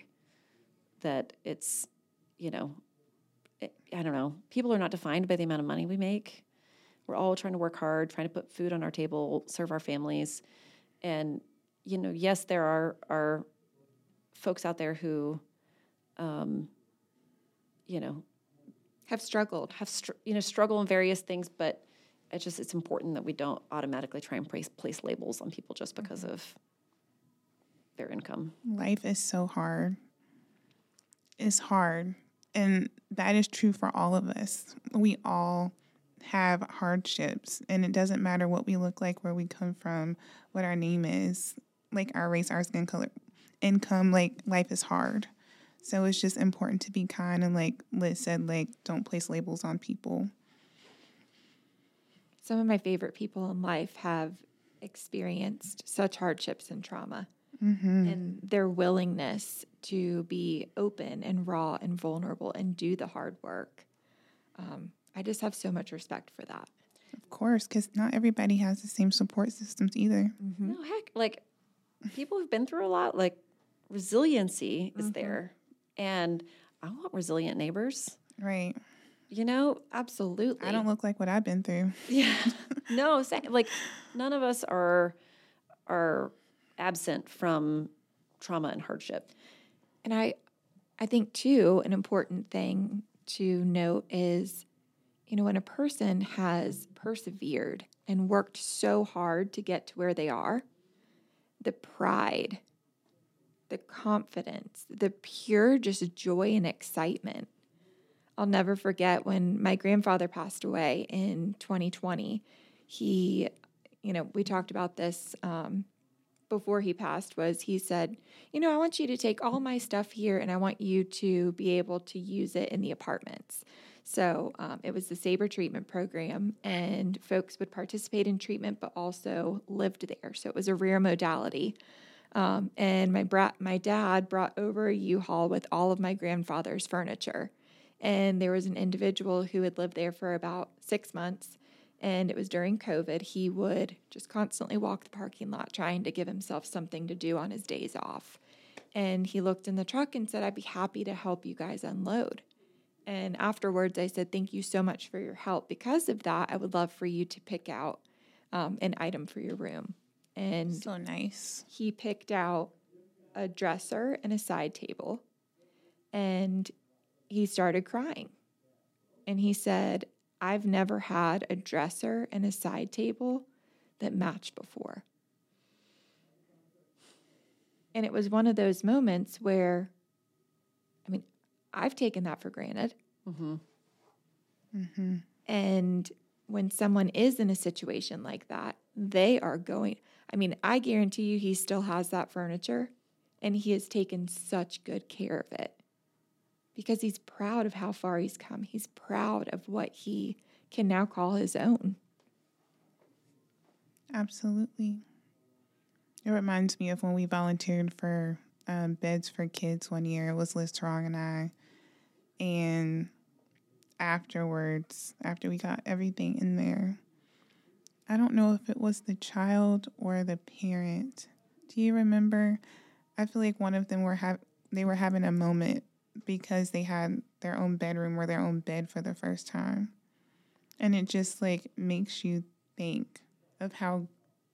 that it's, you know, it, I don't know. People are not defined by the amount of money we make. We're all trying to work hard, trying to put food on our table, serve our families. And, you know, yes, there are, are folks out there who, um, you know, have struggled, have, str- you know, struggle in various things, but it's just, it's important that we don't automatically try and place, place labels on people just because mm-hmm. of their income. Life is so hard. It's hard. And that is true for all of us. We all have hardships, and it doesn't matter what we look like, where we come from, what our name is, like our race, our skin color, income, like life is hard. So it's just important to be kind, and like Liz said, like don't place labels on people. Some of my favorite people in life have experienced such hardships and trauma, mm-hmm. and their willingness to be open and raw and vulnerable and do the hard work. Um, I just have so much respect for that. Of course, because not everybody has the same support systems either. Mm-hmm. No, heck, like people who've been through a lot, like resiliency is mm-hmm. there. And I want resilient neighbors. Right. You know, absolutely. I don't look like what I've been through. Yeah. No, like none of us are are absent from trauma and hardship. And I I think too, an important thing to note is, you know, when a person has persevered and worked so hard to get to where they are, the pride, the confidence, the pure just joy and excitement. I'll never forget when my grandfather passed away in twenty twenty. He, you know, we talked about this um, before he passed, was he said, you know, I want you to take all my stuff here and I want you to be able to use it in the apartments. So um, it was the SABRE treatment program, and folks would participate in treatment but also lived there. So it was a rare modality. Um, and my bra- my dad brought over a U-Haul with all of my grandfather's furniture. And there was an individual who had lived there for about six months. and it was during COVID, he would just constantly walk the parking lot trying to give himself something to do on his days off. And he looked in the truck and said, I'd be happy to help you guys unload. And afterwards, I said, thank you so much for your help. Because of that, I would love for you to pick out um, an item for your room. And So nice. he picked out a dresser and a side table, and he started crying. And he said, I've never had a dresser and a side table that matched before. And it was one of those moments where, I mean, I've taken that for granted. Mm-hmm. Mm-hmm. And when someone is in a situation like that, they are going, I mean, I guarantee you he still has that furniture, and he has taken such good care of it because he's proud of how far he's come. He's proud of what he can now call his own. Absolutely. It reminds me of when we volunteered for um, Beds for Kids one year. It was Liz Strong and I. And afterwards, after we got everything in there, I don't know if it was the child or the parent. Do you remember? I feel like one of them were ha- they were having a moment because they had their own bedroom or their own bed for the first time. And it just like makes you think of how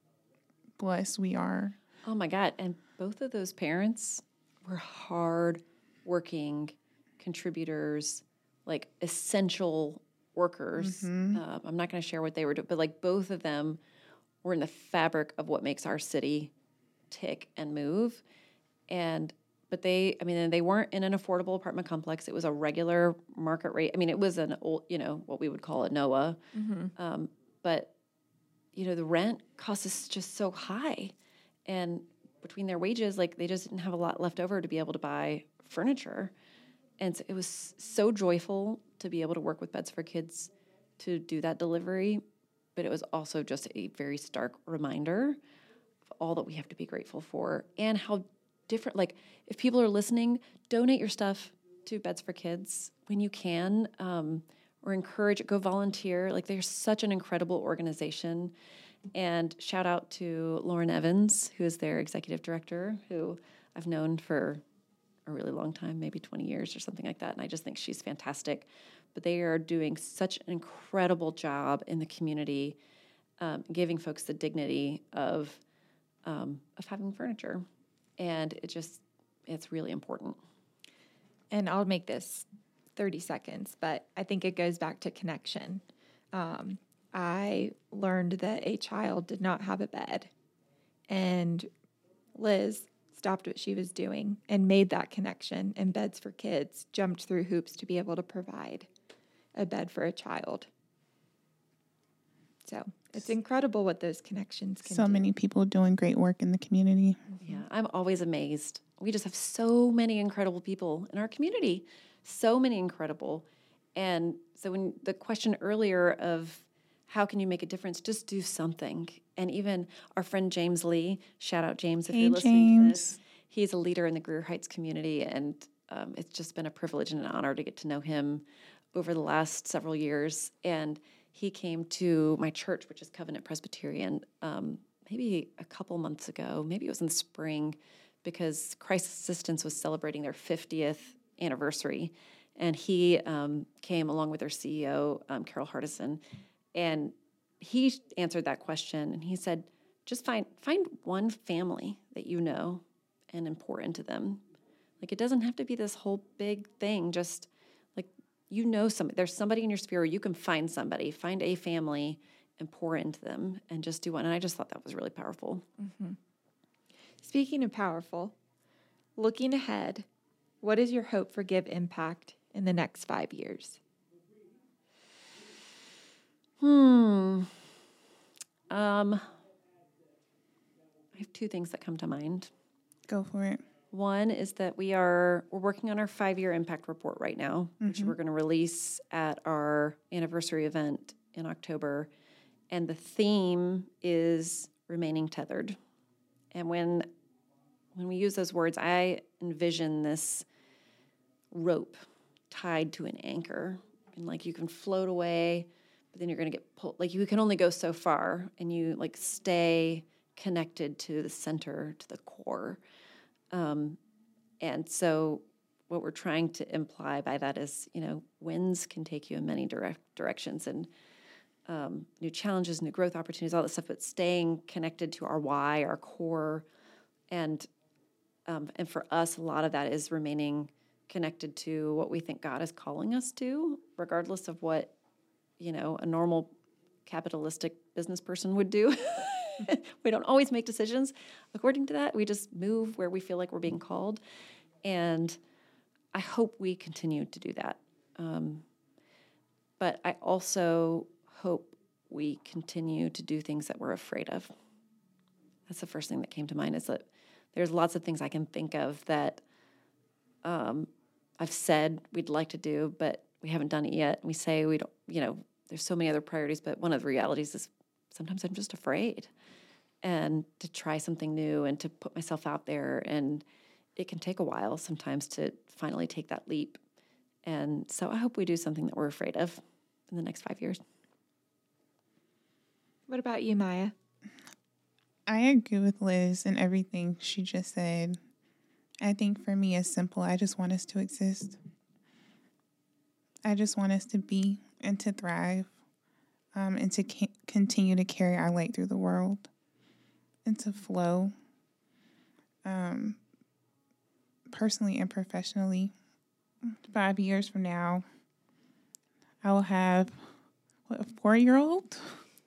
blessed we are. Oh my God. And both of those parents were hard working contributors, like essential workers. Mm-hmm. Uh, I'm not going to share what they were doing, but like both of them were in the fabric of what makes our city tick and move. And, but they, I mean, they weren't in an affordable apartment complex. It was a regular market rate. I mean, it was an old, you know, what we would call a N O A. Mm-hmm. Um, but you know, the rent cost us just so high. And between their wages, like they just didn't have a lot left over to be able to buy furniture. And so it was so joyful to be able to work with Beds for Kids to do that delivery. But it was also just a very stark reminder of all that we have to be grateful for and how different, like if people are listening, donate your stuff to Beds for Kids when you can. Um, or encourage it, go volunteer. Like they're such an incredible organization. And shout out to Lauren Evans, who is their executive director, who I've known for a really long time, maybe twenty years or something like that. And I just think she's fantastic. But they are doing such an incredible job in the community, um, giving folks the dignity of um, of having furniture. And it just, it's really important. And I'll make this thirty seconds, but I think it goes back to connection. Um, I learned that a child did not have a bed, and Liz stopped what she was doing and made that connection, and Beds for Kids jumped through hoops to be able to provide a bed for a child. So it's incredible what those connections can So do. many people doing great work in the community. Yeah, I'm always amazed. We just have so many incredible people in our community, so many incredible. And so when the question earlier of how can you make a difference, just do something. And even our friend James Lee, shout out James if Hey, you're listening to this. James. He's a leader in the Greer Heights community, and um, it's just been a privilege and an honor to get to know him over the last several years. And he came to my church, which is Covenant Presbyterian, um, maybe a couple months ago. Maybe it was in the spring, because Christ Assistance was celebrating their fiftieth anniversary. And he um, came along with their C E O, um, Carol Hardison, and he answered that question. And he said, just find find one family that you know and important to them. Like, it doesn't have to be this whole big thing. Just like, you know, somebody, there's somebody in your spirit, you can find somebody, find a family and pour into them and just do one. And I just thought that was really powerful. Mm-hmm. Speaking of powerful, looking ahead, what is your hope for Give Impact in the next five years? Hmm. Um, I have two things that come to mind. Go for it. One is that we are we're working on our five-year impact report right now, mm-hmm. which we're going to release at our anniversary event in October. And the theme is remaining tethered. And when when we use those words, I envision this rope tied to an anchor. And like you can float away, but then you're going to get pulled. Like you can only go so far, and you like stay connected to the center, to the core. Um, and so what we're trying to imply by that is, you know, winds can take you in many direct directions, and um, new challenges, new growth opportunities, all that stuff, but staying connected to our why, our core. And um, and for us, a lot of that is remaining connected to what we think God is calling us to, regardless of what, you know, a normal capitalistic business person would do. We don't always make decisions according to that. We just move where we feel like we're being called. And I hope we continue to do that. Um, but I also hope we continue to do things that we're afraid of. That's the first thing that came to mind, is that there's lots of things I can think of that um, I've said we'd like to do, but we haven't done it yet. We say we don't, you know, there's so many other priorities, but one of the realities is sometimes I'm just afraid, and to try something new and to put myself out there. And it can take a while sometimes to finally take that leap. And so I hope we do something that we're afraid of in the next five years. What about you, Maya? I agree with Liz and everything she just said. I think for me, it's simple. I just want us to exist. I just want us to be and to thrive, um, and to ca- continue to carry our light through the world and to flow, um, personally and professionally. Five years from now, I will have what, a four-year-old.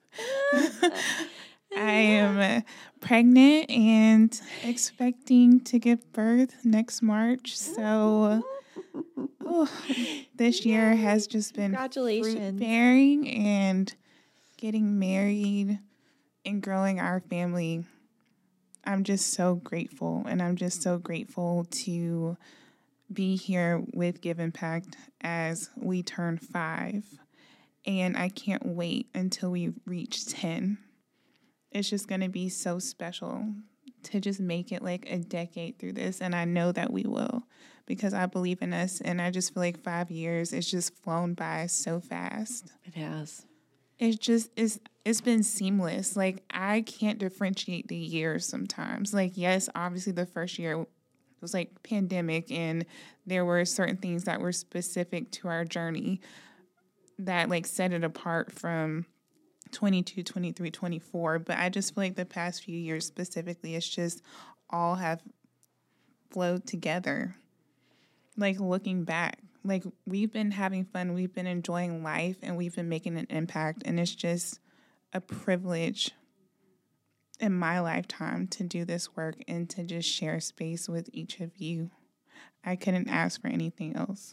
I am pregnant and expecting to give birth next March. So oh, this year has just been Congratulations. fruit-bearing, and getting married and growing our family. I'm just so grateful, and I'm just so grateful to be here with Give Impact as we turn five. And I can't wait until we reach ten. It's just going to be so special to just make it like a decade through this. And I know that we will, because I believe in us. And I just feel like five years, it's just flown by so fast. It has. It's just, it's, it's been seamless. Like, I can't differentiate the years sometimes. Like, yes, obviously the first year was like pandemic, and there were certain things that were specific to our journey that like set it apart from twenty-two, twenty-three, twenty-four. But I just feel like the past few years specifically, it's just all have flowed together. Like, looking back, like, we've been having fun, we've been enjoying life, and we've been making an impact. And it's just a privilege in my lifetime to do this work and to just share space with each of you. I couldn't ask for anything else.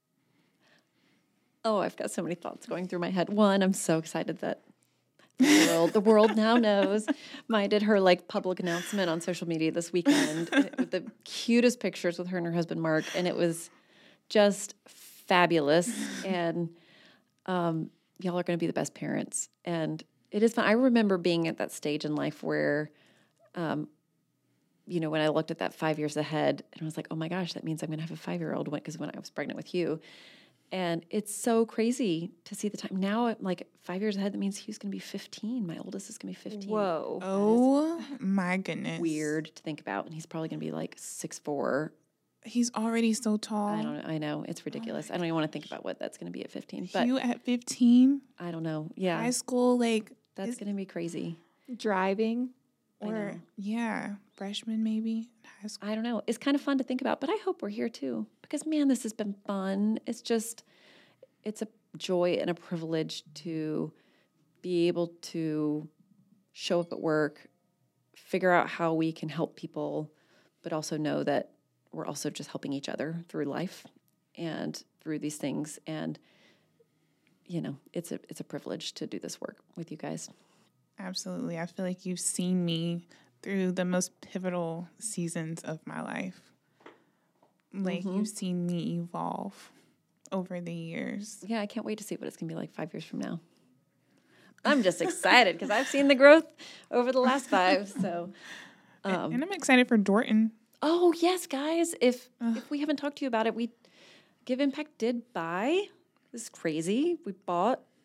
Oh, I've got so many thoughts going through my head. One, I'm so excited that the world, the world now knows. Maya did her like public announcement on social media this weekend with the cutest pictures with her and her husband Mark, and it was just fabulous. And um, y'all are going to be the best parents, and it is fun. I remember being at that stage in life where, um, you know, when I looked at that five years ahead, and I was like, oh my gosh, that means I'm going to have a five-year-old. Because when I was pregnant with you. And it's so crazy to see the time. Now, I'm like five years ahead, that means he's going to be fifteen. My oldest is going to be fifteen. Whoa. Oh, my goodness. Weird to think about. And he's probably going to be like six foot four. He's already so tall. I don't know. I know. It's ridiculous. I don't even want to think about what that's going to be at fifteen. But you at fifteen? I don't know. Yeah. High school, like. That's going to be crazy. Driving. Or, yeah, freshman maybe, high school. I don't know. It's kind of fun to think about, but I hope we're here too. Because, man, this has been fun. It's just, it's a joy and a privilege to be able to show up at work, figure out how we can help people, but also know that we're also just helping each other through life and through these things. And, you know, it's a it's a privilege to do this work with you guys. Absolutely. I feel like you've seen me through the most pivotal seasons of my life. Like, mm-hmm. You've seen me evolve over the years. Yeah, I can't wait to see what it's going to be like five years from now. I'm just excited because I've seen the growth over the last five. So, um, and, and I'm excited for Dorton. Oh, yes, guys. If uh, if we haven't talked to you about it, we Give Impact did buy. This is crazy. We bought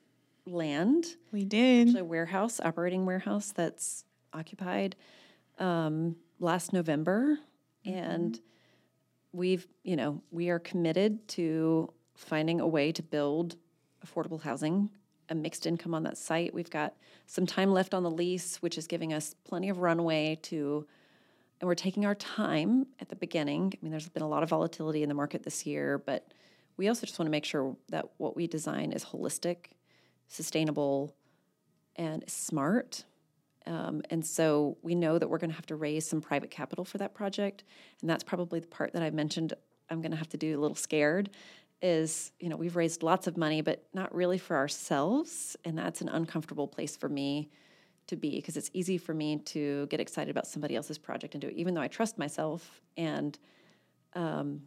land. We did. A warehouse, operating warehouse that's occupied um, last November. Mm-hmm. And we've, you know, we are committed to finding a way to build affordable housing, a mixed income on that site. We've got some time left on the lease, which is giving us plenty of runway to, and we're taking our time at the beginning. I mean, there's been a lot of volatility in the market this year, but we also just want to make sure that what we design is holistic, sustainable, and smart. Um, and so we know that we're going to have to raise some private capital for that project. And that's probably the part that I mentioned I'm going to have to do a little scared is, you know, we've raised lots of money, but not really for ourselves. And that's an uncomfortable place for me to be because it's easy for me to get excited about somebody else's project and do it, even though I trust myself. And um,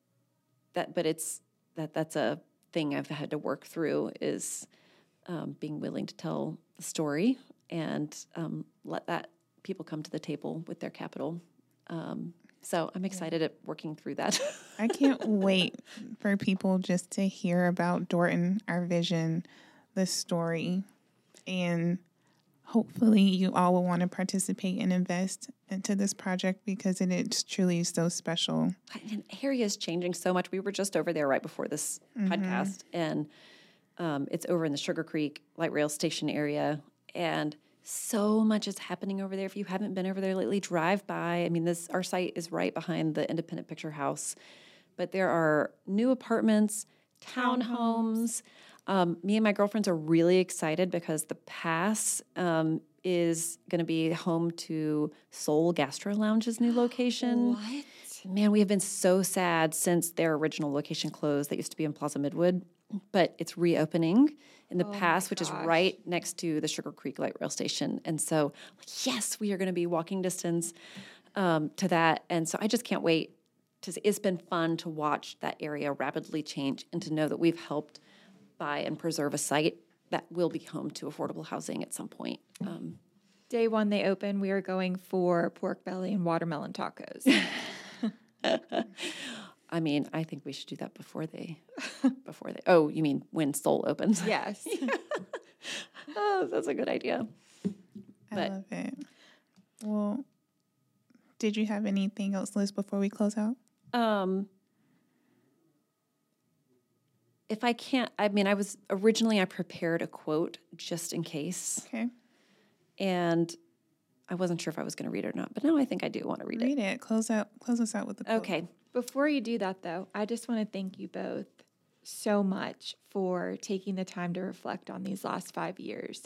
that, but it's that that's a thing I've had to work through is um, being willing to tell the story and um, let that people come to the table with their capital. Um, so I'm excited yeah. at working through that. I can't wait for people just to hear about Dorton, our vision, the story, and hopefully you all will want to participate and invest into this project because it is truly so special. And area is changing so much. We were just over there right before this mm-hmm. podcast, and um, it's over in the Sugar Creek light rail station area. And so much is happening over there. If you haven't been over there lately, drive by. I mean, this our site is right behind the Independent Picture House, but there are new apartments, townhomes. Um, me and my girlfriends are really excited because the Pass um, is going to be home to Soul Gastro Lounge's new location. What? Man, we have been so sad since their original location closed. That used to be in Plaza Midwood, but it's reopening in the oh Pass, which is right next to the Sugar Creek Light Rail Station. And so, yes, we are going to be walking distance um, to that. And so I just can't wait. To, it's been fun to watch that area rapidly change and to know that we've helped buy and preserve a site that will be home to affordable housing at some point. Um, Day one they open, we are going for pork belly and watermelon tacos. I mean, I think we should do that before they, before they, oh, you mean when Soul opens? Yes. Oh, that's a good idea. I but, love it. Well, did you have anything else, Liz, before we close out? Um, if I can't, I mean, I was, originally I prepared a quote just in case. Okay. And I wasn't sure if I was going to read it or not, but now I think I do want to read, read it. Read it. Close out. Close us out with the quote. Okay. Before you do that, though, I just want to thank you both so much for taking the time to reflect on these last five years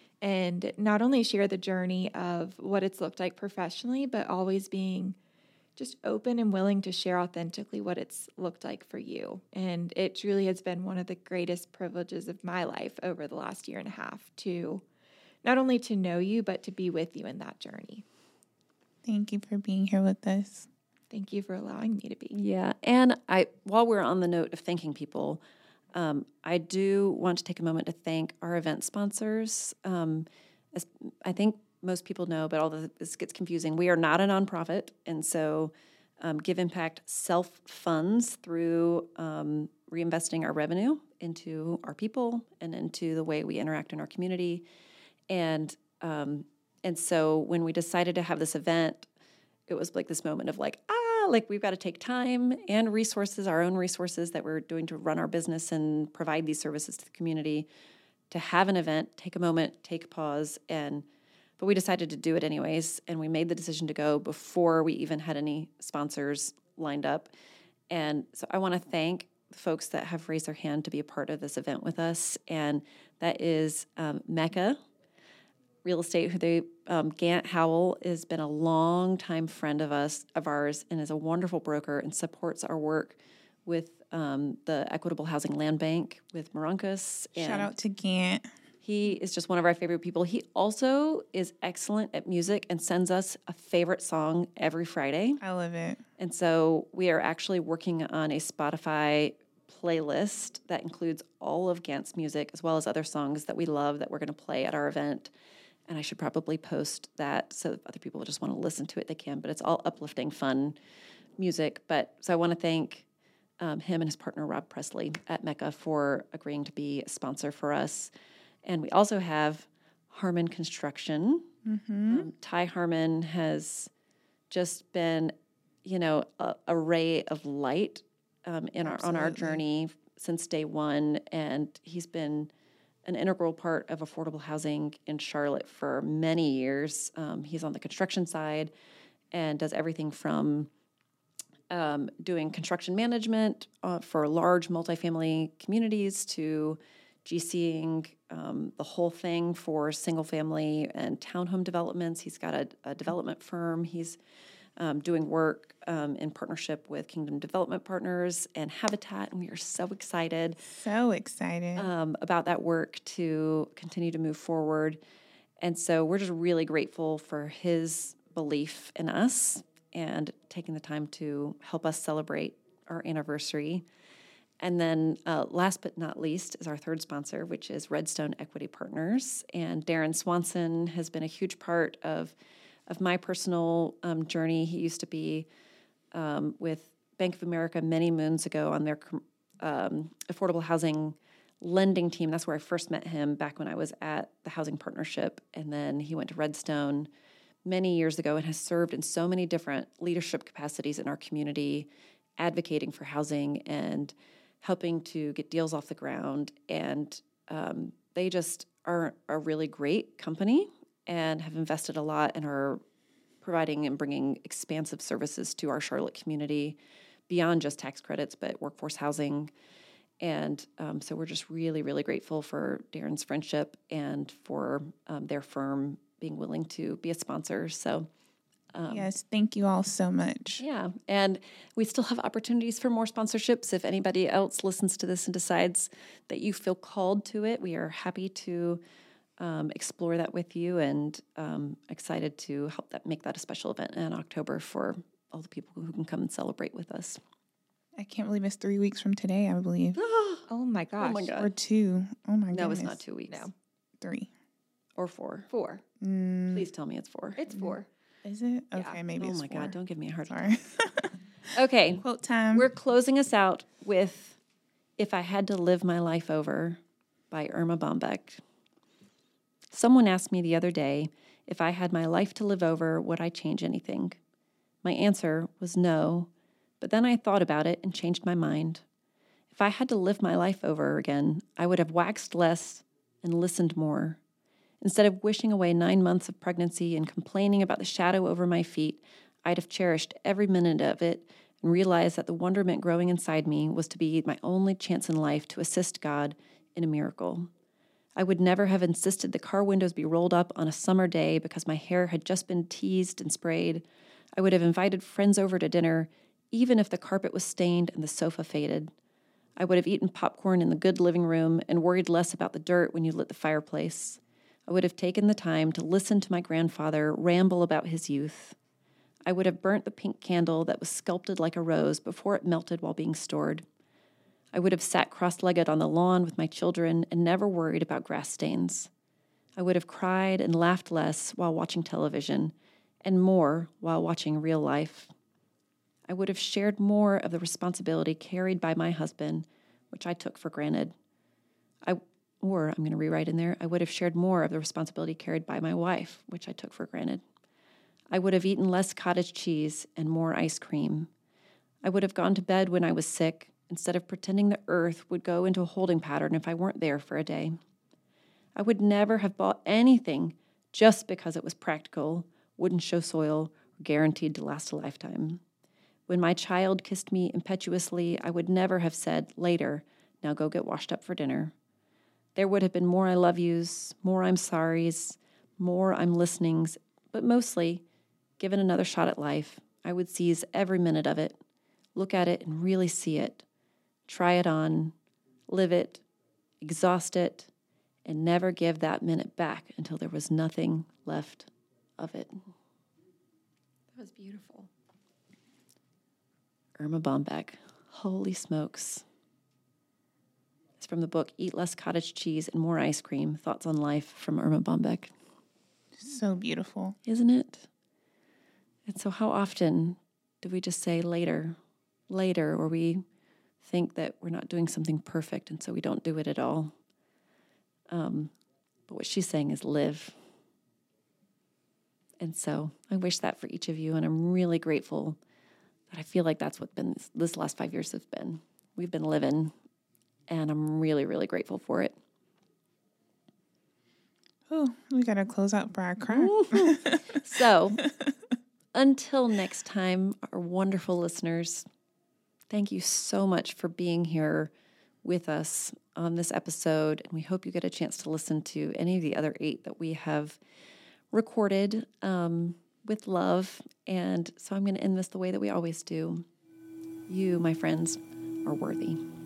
and not only share the journey of what it's looked like professionally, but always being just open and willing to share authentically what it's looked like for you. And it truly has been one of the greatest privileges of my life over the last year and a half to not only to know you, but to be with you in that journey. Thank you for being here with us. Thank you for allowing me to be. Yeah. And I, while we're on the note of thanking people, um, I do want to take a moment to thank our event sponsors. Um, as I think most people know, but although this gets confusing, we are not a nonprofit. And so um, Give Impact self-funds through um, reinvesting our revenue into our people and into the way we interact in our community. And um, and so when we decided to have this event, it was like this moment of like, ah, like we've got to take time and resources, our own resources that we're doing to run our business and provide these services to the community, to have an event, take a moment, take a pause. And but we decided to do it anyways. And we made the decision to go before we even had any sponsors lined up. And so I want to thank the folks that have raised their hand to be a part of this event with us. And that is um, Mecca Real Estate, who they, um, Gant Howell has been a long-time friend of us, of ours, and is a wonderful broker and supports our work with um, the Equitable Housing Land Bank with Moronkas. Shout out to Gant. He is just one of our favorite people. He also is excellent at music and sends us a favorite song every Friday. I love it. And so we are actually working on a Spotify playlist that includes all of Gant's music as well as other songs that we love that we're going to play at our event. And I should probably post that so if other people just want to listen to it, they can. But it's all uplifting, fun music. But so I want to thank um, him and his partner, Rob Presley, at Mecca for agreeing to be a sponsor for us. And we also have Harmon Construction. Mm-hmm. Um, Ty Harmon has just been, you know, a, a ray of light um, in our on our Absolutely. journey since day one, and he's been an integral part of affordable housing in Charlotte for many years. Um, he's on the construction side and does everything from um, doing construction management uh, for large multifamily communities to GCing um, the whole thing for single family and townhome developments. He's got a, a development firm. He's um, doing work um, in partnership with Kingdom Development Partners and Habitat, and we are so excited So excited. um, about that work to continue to move forward. And so we're just really grateful for his belief in us and taking the time to help us celebrate our anniversary. And then uh, last but not least is our third sponsor, which is Redstone Equity Partners. And Darren Swanson has been a huge part of, of my personal um, journey. He used to be um, with Bank of America many moons ago on their com- um, affordable housing lending team. That's where I first met him back when I was at the Housing Partnership. And then he went to Redstone many years ago and has served in so many different leadership capacities in our community, advocating for housing and helping to get deals off the ground. And um, they just are a really great company and have invested a lot and are providing and bringing expansive services to our Charlotte community beyond just tax credits, but workforce housing. And um, so we're just really, really grateful for Darren's friendship and for um, their firm being willing to be a sponsor. So um, yes, thank you all so much. yeah, and we still have opportunities for more sponsorships. If anybody else listens to this and decides that you feel called to it, we are happy to um, explore that with you, and um, excited to help that make that a special event in October for all the people who can come and celebrate with us. I can't believe it's three weeks from today, I believe. Oh my gosh. Oh my God. Or two. Oh my No, goodness. it's not two weeks. No. Three. Or four. Four. Mm, Please tell me it's four. It's four. is it? Yeah. Okay, maybe Oh it's my four. God, don't give me a heart attack. Sorry. Okay, Quote time. we're closing us out with If I Had to Live My Life Over by Irma Bombeck. Someone asked me the other day if I had my life to live over, would I change anything? My answer was no, but then I thought about it and changed my mind. If I had to live my life over again, I would have waxed less and listened more. Instead of wishing away nine months of pregnancy and complaining about the shadow over my feet, I'd have cherished every minute of it and realized that the wonderment growing inside me was to be my only chance in life to assist God in a miracle. I would never have insisted the car windows be rolled up on a summer day because my hair had just been teased and sprayed. I would have invited friends over to dinner, even if the carpet was stained and the sofa faded. I would have eaten popcorn in the good living room and worried less about the dirt when you lit the fireplace. I would have taken the time to listen to my grandfather ramble about his youth. I would have burnt the pink candle that was sculpted like a rose before it melted while being stored. I would have sat cross-legged on the lawn with my children and never worried about grass stains. I would have cried and laughed less while watching television, and more while watching real life. I would have shared more of the responsibility carried by my husband, which I took for granted. I, or I'm going to rewrite in there, I would have shared more of the responsibility carried by my wife, which I took for granted. I would have eaten less cottage cheese and more ice cream. I would have gone to bed when I was sick, instead of pretending the earth would go into a holding pattern if I weren't there for a day. I would never have bought anything just because it was practical, wouldn't show soil, or guaranteed to last a lifetime. When my child kissed me impetuously, I would never have said, later, now go get washed up for dinner. There would have been more I love yous, more I'm sorries, more I'm listenings, but mostly, given another shot at life, I would seize every minute of it, look at it and really see it, try it on, live it, exhaust it, and never give that minute back until there was nothing left of it. That was beautiful. Irma Bombeck. Holy smokes. It's from the book Eat Less Cottage Cheese and More Ice Cream, Thoughts on Life from Irma Bombeck. So beautiful. Isn't it? And so how often do we just say later, later, or we think that we're not doing something perfect and so we don't do it at all? Um, But what she's saying is live. And so I wish that for each of you. And I'm really grateful that I feel like that's what been this, this last five years have been. We've been living, and I'm really, really grateful for it. Oh, we got to close out for our cry. So until next time, our wonderful listeners, thank you so much for being here with us on this episode. And we hope you get a chance to listen to any of the other eight that we have recorded um, with love. And so I'm going to end this the way that we always do. You, my friends, are worthy.